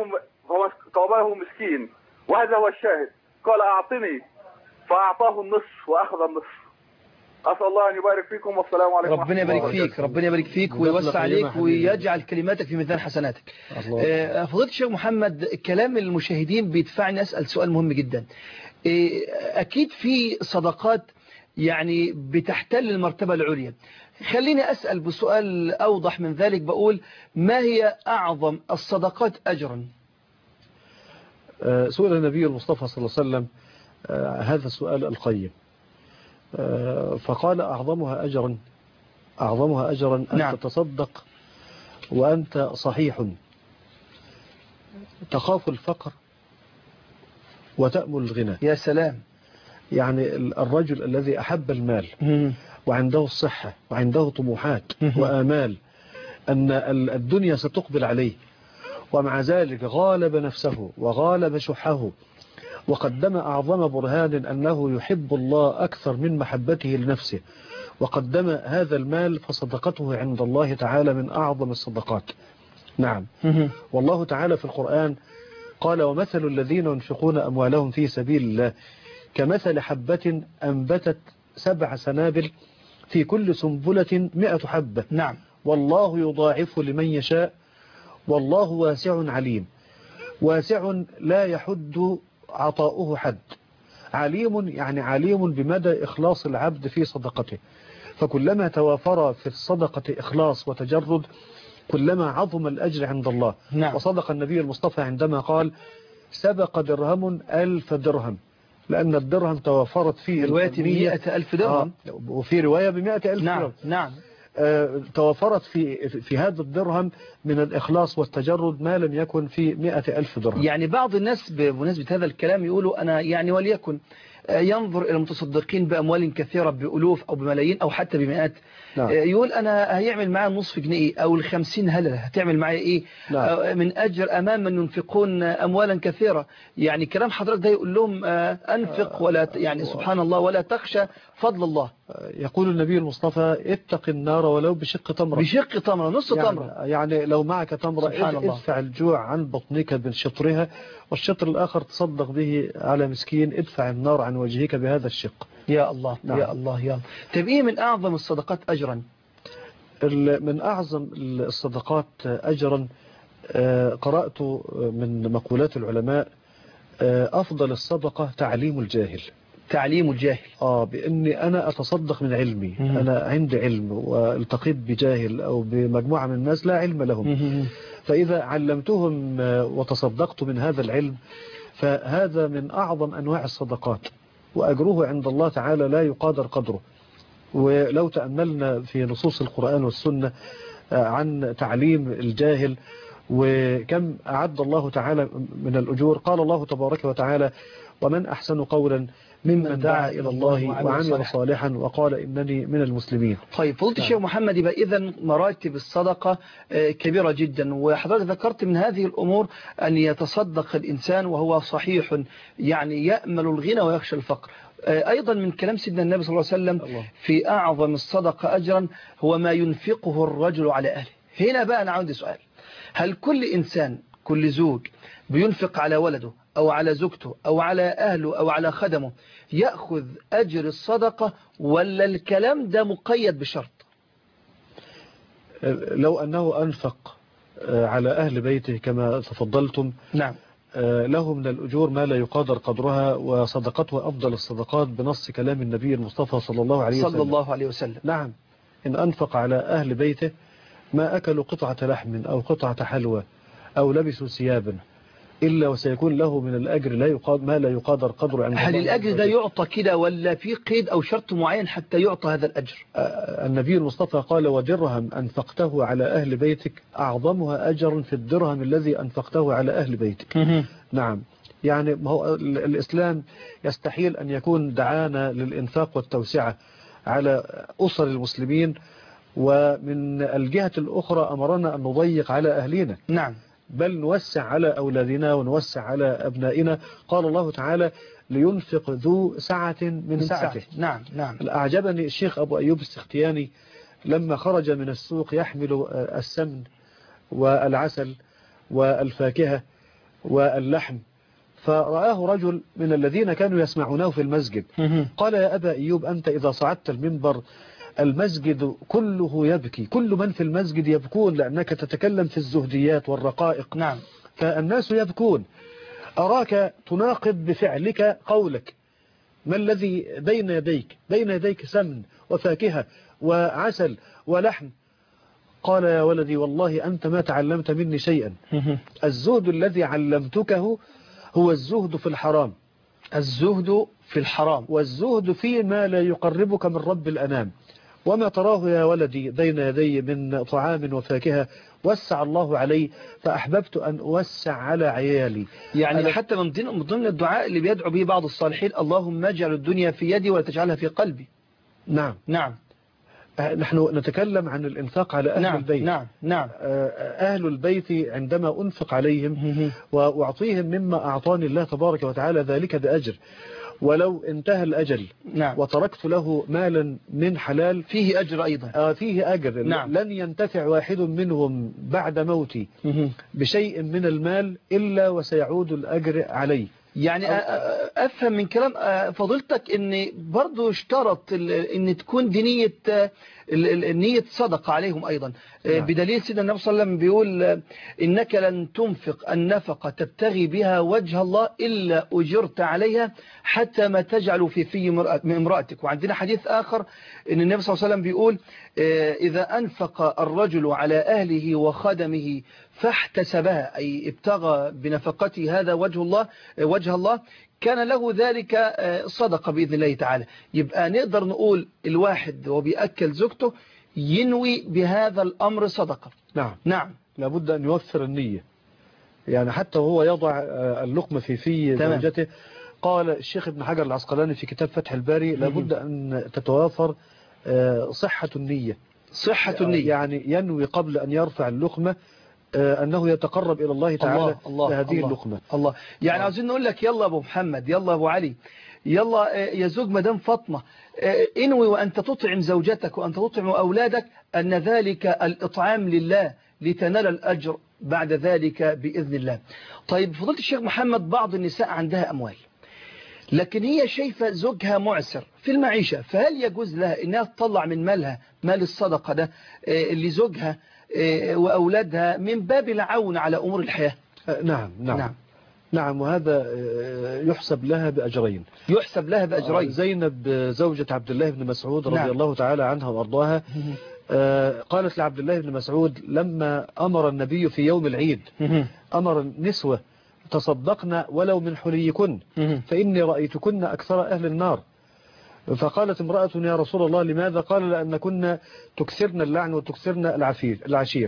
قومه مسكين وهذا هو الشاهد. قال أعطني فأعطاه النصف وأخذ النصف. أسأل الله أن يبارك فيكم والسلام عليكم. ربنا يبارك فيك، ربنا يبارك فيك ويوسع عليك ويجعل كلماتك في ميزان حسناتك. فضيلة الشيخ محمد، كلام المشاهدين بيدفعني أسأل سؤال مهم جدا. أكيد في صدقات يعني بتحتل المرتبة العليا. خليني أسأل بسؤال أوضح من ذلك، بقول ما هي أعظم الصدقات أجرا؟ سئل النبي المصطفى صلى الله عليه وسلم هذا السؤال القيم، فقال أعظمها أجرا أن تتصدق وأنت صحيح تخاف الفقر وتأمل الغنى. يا سلام. يعني الرجل الذي أحب المال وعنده الصحة وعنده طموحات وآمال أن الدنيا ستقبل عليه، ومع ذلك غالب نفسه وغالب شحه وقدم أعظم برهان أنه يحب الله أكثر من محبته لنفسه، وقدم هذا المال، فصدقته عند الله تعالى من أعظم الصدقات. نعم. والله تعالى في القرآن قال ومثل الذين ينفقون أموالهم في سبيل الله كمثل حبة أنبتت 7 سنابل في كل سنبلة 100 حبة. نعم. والله يضاعف لمن يشاء والله واسع عليم. واسع لا يحد عطاؤه حد، عليم يعني عليم بمدى إخلاص العبد في صدقته، فكلما توافر في الصدقة إخلاص وتجرد كلما عظم الأجر عند الله. نعم. وصدق النبي المصطفى عندما قال سبق درهم 1000 درهم، لأن الدرهم توافرت فيه رواية 100,000 درهم، وفي رواية 100,000 درهم. نعم. توفرت في هذا الدرهم من الإخلاص والتجرد ما لم يكن في 100,000 درهم. يعني بعض الناس بمناسبة هذا الكلام يقولوا أنا يعني وليكن ينظر إلى المتصدقين بأموال كثيرة بألوف أو بملايين أو حتى بمئات. نعم. يقول أنا هيعمل معاه نصف جنيه أو 50 هللة هتعمل معاه إيه؟ نعم. من أجر أمام من ينفقون أموالا كثيرة. يعني كلام حضرتك ده يقول لهم أنفق ولا يعني سبحان الله ولا تخشى فضل الله. يقول النبي المصطفى اتق النار ولو بشق تمرة. بشق تمرة، نص تمرة. يعني لو معك تمرة ادفع الجوع عن بطنك بشطرها، والشطر الآخر تصدق به على مسكين، ادفع النار عن وجهك بهذا الشق. يا الله. نعم. يا الله يا الله. طيب إيه من أعظم الصدقات أجرا؟ من أعظم الصدقات أجرا قرأت من مقولات العلماء أفضل الصدقة تعليم الجاهل. تعليم الجاهل. بأني أنا أتصدق من علمي. أنا عندي علم والتقيت بجاهل أو بمجموعة من الناس لا علم لهم، فإذا علمتهم وتصدقت من هذا العلم فهذا من أعظم أنواع الصدقات، وأجره عند الله تعالى لا يقادر قدره. ولو تأملنا في نصوص القرآن والسنة عن تعليم الجاهل وكم أعد الله تعالى من الأجور، قال الله تبارك وتعالى ومن أحسن قولا ممن دعا إلى الله وعمل صالحا وقال إنني من المسلمين. طيب فضيلة الشيخ محمد، يبقى إذن مراتب الصدقة كبيرة جدا، وحضرتك ذكرت من هذه الأمور أن يتصدق الإنسان وهو صحيح يعني يأمل الغنى ويخشى الفقر. أيضا من كلام سيدنا النبي صلى الله عليه وسلم في أعظم الصدقة أجرا هو ما ينفقه الرجل على أهله. هنا بقى أنا عندي سؤال، هل كل إنسان كل زوج بينفق على ولده أو على زوجته أو على أهله أو على خدمه يأخذ أجر الصدقة، ولا الكلام ده مقيد بشرط؟ لو أنه أنفق على أهل بيته كما تفضلتم، نعم، له من الأجور ما لا يقادر قدرها، وصدقته أفضل الصدقات بنص كلام النبي المصطفى صلى الله عليه وسلم. نعم، إن أنفق على أهل بيته ما أكلوا قطعة لحم أو قطعة حلوى أو لبسوا ثيابا إلا وسيكون له من الأجر ما لا يقادر قدره عند الله. هل الأجر ده يعطى كده ولا في قيد أو شرط معين حتى يعطى هذا الأجر؟ النبي المصطفى قال ودرهم أنفقته على أهل بيتك أعظمها أجرا في الدرهم الذي أنفقته على أهل بيتك. نعم، يعني هو الإسلام يستحيل أن يكون دعانا للإنفاق والتوسعة على أسر المسلمين، ومن الجهة الأخرى أمرنا أن نضيق على أهلنا. نعم، بل نوسع على أولادنا ونوسع على أبنائنا. قال الله تعالى لينفق ذو سعة من سعته. نعم نعم. أعجبني الشيخ أبو أيوب السختياني لما خرج من السوق يحمل السمن والعسل والفاكهة، واللحم. فرآه رجل من الذين كانوا يسمعونه في المسجد قال يا أبا أيوب أنت إذا صعدت المنبر المسجد كله يبكي، كل من في المسجد يبكون لأنك تتكلم في الزهديات والرقائق. نعم. فالناس يبكون، أراك تناقض بفعلك قولك. ما الذي بين يديك؟ بين يديك سمن وفاكهة وعسل ولحم. قال يا ولدي والله أنت ما تعلمت مني شيئا. الزهد الذي علمتكه هو الزهد في الحرام. الزهد في الحرام، والزهد فيما لا يقربك من رب الأنام. وما تراه يا ولدي بين يدي من طعام وفاكهة وسع الله علي، فأحببت أن أوسع على عيالي. يعني حتى من ضمن الدعاء اللي بيدعو به بعض الصالحين اللهم اجعل الدنيا في يدي ولا تجعلها في قلبي. نعم نعم. نحن نتكلم عن الإنفاق على أهل البيت. نعم نعم. أهل البيت عندما أنفق عليهم وأعطيهم مما أعطاني الله تبارك وتعالى ذلك بأجر، ولو انتهى الأجل نعم. وتركت له مالا من حلال فيه أجر أيضا. فيه أجر. نعم. لن ينتفع واحد منهم بعد موتي بشيء من المال إلا وسيعود الأجر عليه. يعني أفهم من كلام فضيلتك ان برضو اشترط ان تكون دي نية صدقة عليهم أيضا. نعم. بدليل سيدنا النبي صلى الله عليه وسلم بيقول إنك لن تنفق النفقة تبتغي بها وجه الله إلا أجرت عليها حتى ما تجعل في امرأتك. وعندنا حديث آخر إن النبي صلى الله عليه وسلم بيقول إذا أنفق الرجل على أهله وخدمه فاحتسبها أي ابتغى بنفقته هذا وجه الله كان له ذلك صدقة بإذن الله تعالى. يبقى نقدر نقول الواحد وبيأكل زوجته ينوي بهذا الأمر صدقة. نعم نعم. لابد أن يوفر النية، يعني حتى وهو يضع اللقمة في زوجته. قال الشيخ ابن حجر العسقلاني في كتاب فتح الباري لابد أن تتوافر صحة النية. صحة النية يعني ينوي قبل أن يرفع اللقمة أنه يتقرب إلى الله تعالى بهذه اللقمة. الله. يعني عاوزين نقول لك يلا أبو محمد، يلا أبو علي، يلا يا زوج مدام فاطمة، انوي وأنت تطعم زوجتك وأنت تطعم أولادك أن ذلك الإطعام لله لتنال الأجر بعد ذلك بإذن الله. طيب فضيلة الشيخ محمد، بعض النساء عندها أموال لكن هي شايفة زوجها معسر في المعيشة، فهل يجوز لها أنها تطلع من مالها مال الصدقة ده لزوجها وأولادها من باب العون على أمور الحياة؟ نعم نعم نعم, نعم. وهذا يحسب لها بأجرين. يحسب لها بأجرين. زينب زوجة عبد الله بن مسعود رضي الله تعالى عنها وأرضاها قالت لعبد الله بن مسعود لما أمر النبي في يوم العيد أمر النسوة تصدقنا ولو من حليكن فإني رأيتكن أكثر أهل النار. فقالت امرأة يا رسول الله لماذا؟ قال لأن كنا تكثرن اللعن وتكثرن العشير.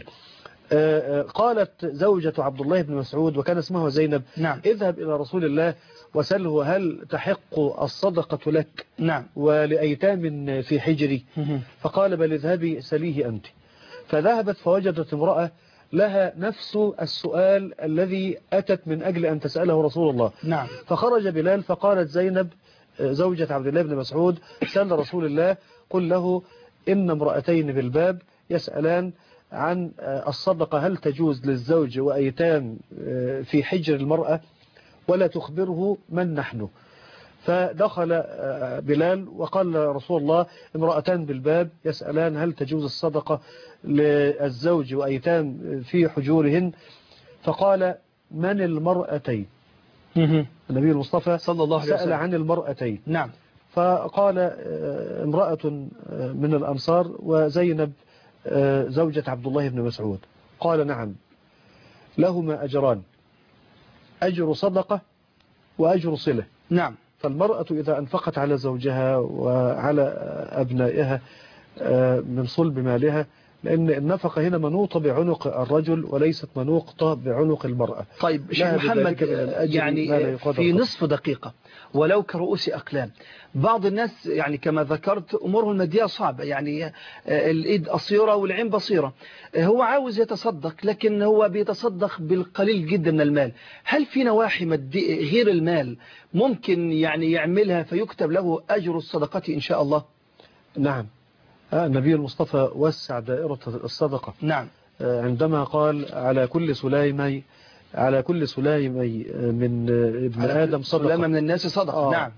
قالت زوجة عبد الله بن مسعود وكان اسمها زينب نعم. اذهب إلى رسول الله وسأله هل تحق الصدقة لك نعم. ولأيتام في حجري؟ فقال بل اذهبي سليه أنت. فذهبت فوجدت امرأة لها نفس السؤال الذي أتت من أجل أن تسأله رسول الله. نعم. فخرج بلال فقالت زينب زوجة عبد الله بن مسعود سأل رسول الله قل له إن امرأتين بالباب يسألان عن الصدقة هل تجوز للزوج وأيتام في حجر المرأة ولا تخبره من نحن. فدخل بلال وقال رسول الله امرأتان بالباب يسألان هل تجوز الصدقة للزوج وأيتام في حجورهن. فقال من المرأتين؟ النبي المصطفى صلى الله عليه وسلم سأل عن المرأتين. نعم. فقال امرأة من الأنصار وزينب زوجة عبد الله بن مسعود. قال نعم لهما أجران، أجر صدقة وأجر صلة. نعم. فالمرأة إذا أنفقت على زوجها وعلى أبنائها من صلب مالها، لأن النفقة هنا منوطة بعنق الرجل وليست منوطة بعنق المرأة. طيب شيخ محمد، يعني في نصف دقيقة ولو كرؤوس أقلام، بعض الناس يعني كما ذكرت أموره المادية صعبة، يعني الإيد قصيرة والعين بصيرة، هو عاوز يتصدق لكن هو بيتصدق بالقليل جدا من المال. هل في نواحي غير المال ممكن يعني يعملها فيكتب له أجر الصدقة إن شاء الله؟ نعم. النبي المصطفى وسع دائرة الصدقة. نعم. عندما قال على كل سليمي على كل سلامي من ابن آدم صدقة. سلامة من الناس صدقة. نعم.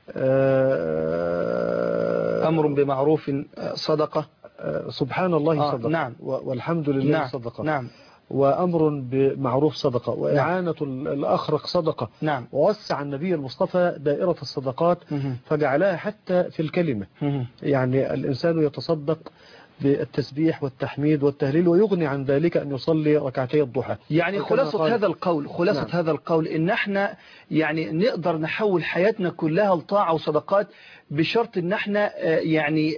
أمر بمعروف صدقة. سبحان الله صدقة. نعم. والحمد لله نعم. صدقة. نعم. وأمر بمعروف صدقة، وإعانة الأخرق صدقة. نعم. ووسع النبي المصطفى دائرة الصدقات فجعلها حتى في الكلمة. يعني الإنسان يتصدق بالتسبيح والتحميد والتهليل، ويغني عن ذلك أن يصلي ركعتي الضحى. يعني خلاصة هذا القول إن احنا يعني نقدر نحول حياتنا كلها لطاعة وصدقات، بشرط ان احنا يعني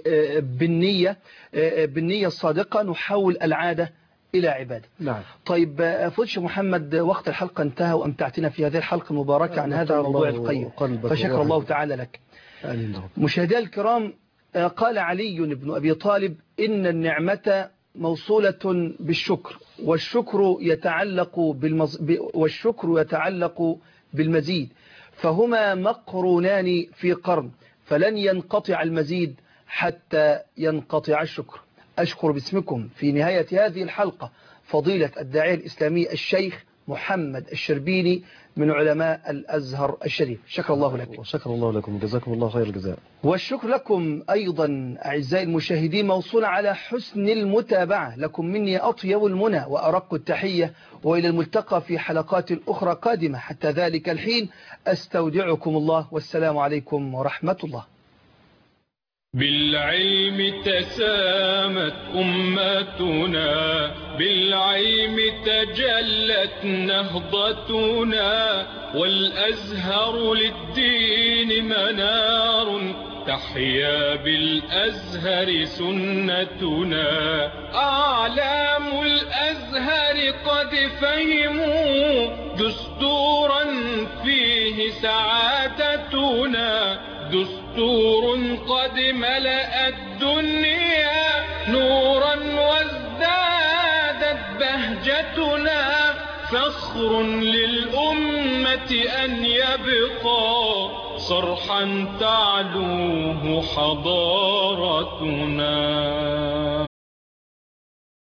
بالنية الصادقة نحول العادة إلى عبادة. نعم. طيب فضيلة محمد، وقت الحلقة انتهى، وأمتعتنا في هذه الحلقة المباركة عن هذا الموضوع القيم، فشكر الله تعالى لك. مشاهدينا الكرام، قال علي بن أبي طالب: إن النعمة موصولة بالشكر، والشكر يتعلق بالمزيد، فهما مقرونان في قرن، فلن ينقطع المزيد حتى ينقطع الشكر. أشكر باسمكم في نهاية هذه الحلقة فضيلة الداعية الإسلامي الشيخ محمد الشربيني من علماء الأزهر الشريف. شكر الله لك. وشكر الله لكم، جزاكم الله خير الجزاء. والشكر لكم أيضا أعزائي المشاهدين موصول على حسن المتابعة. لكم مني أطيب المنى وأرق التحية، وإلى الملتقى في حلقات أخرى قادمة. حتى ذلك الحين أستودعكم الله، والسلام عليكم ورحمة الله. بالعلم تسامت أمتنا، بالعلم تجلت نهضتنا، والأزهر للدين منار، تحيا بالأزهر سنتنا. أعلام الأزهر قد فهموا دستورا فيه سعادتنا، دستور قد ملأ الدنيا نورا وازدادت بهجتنا، فخر للأمة أن يبقى صرحا تعلوه حضارتنا.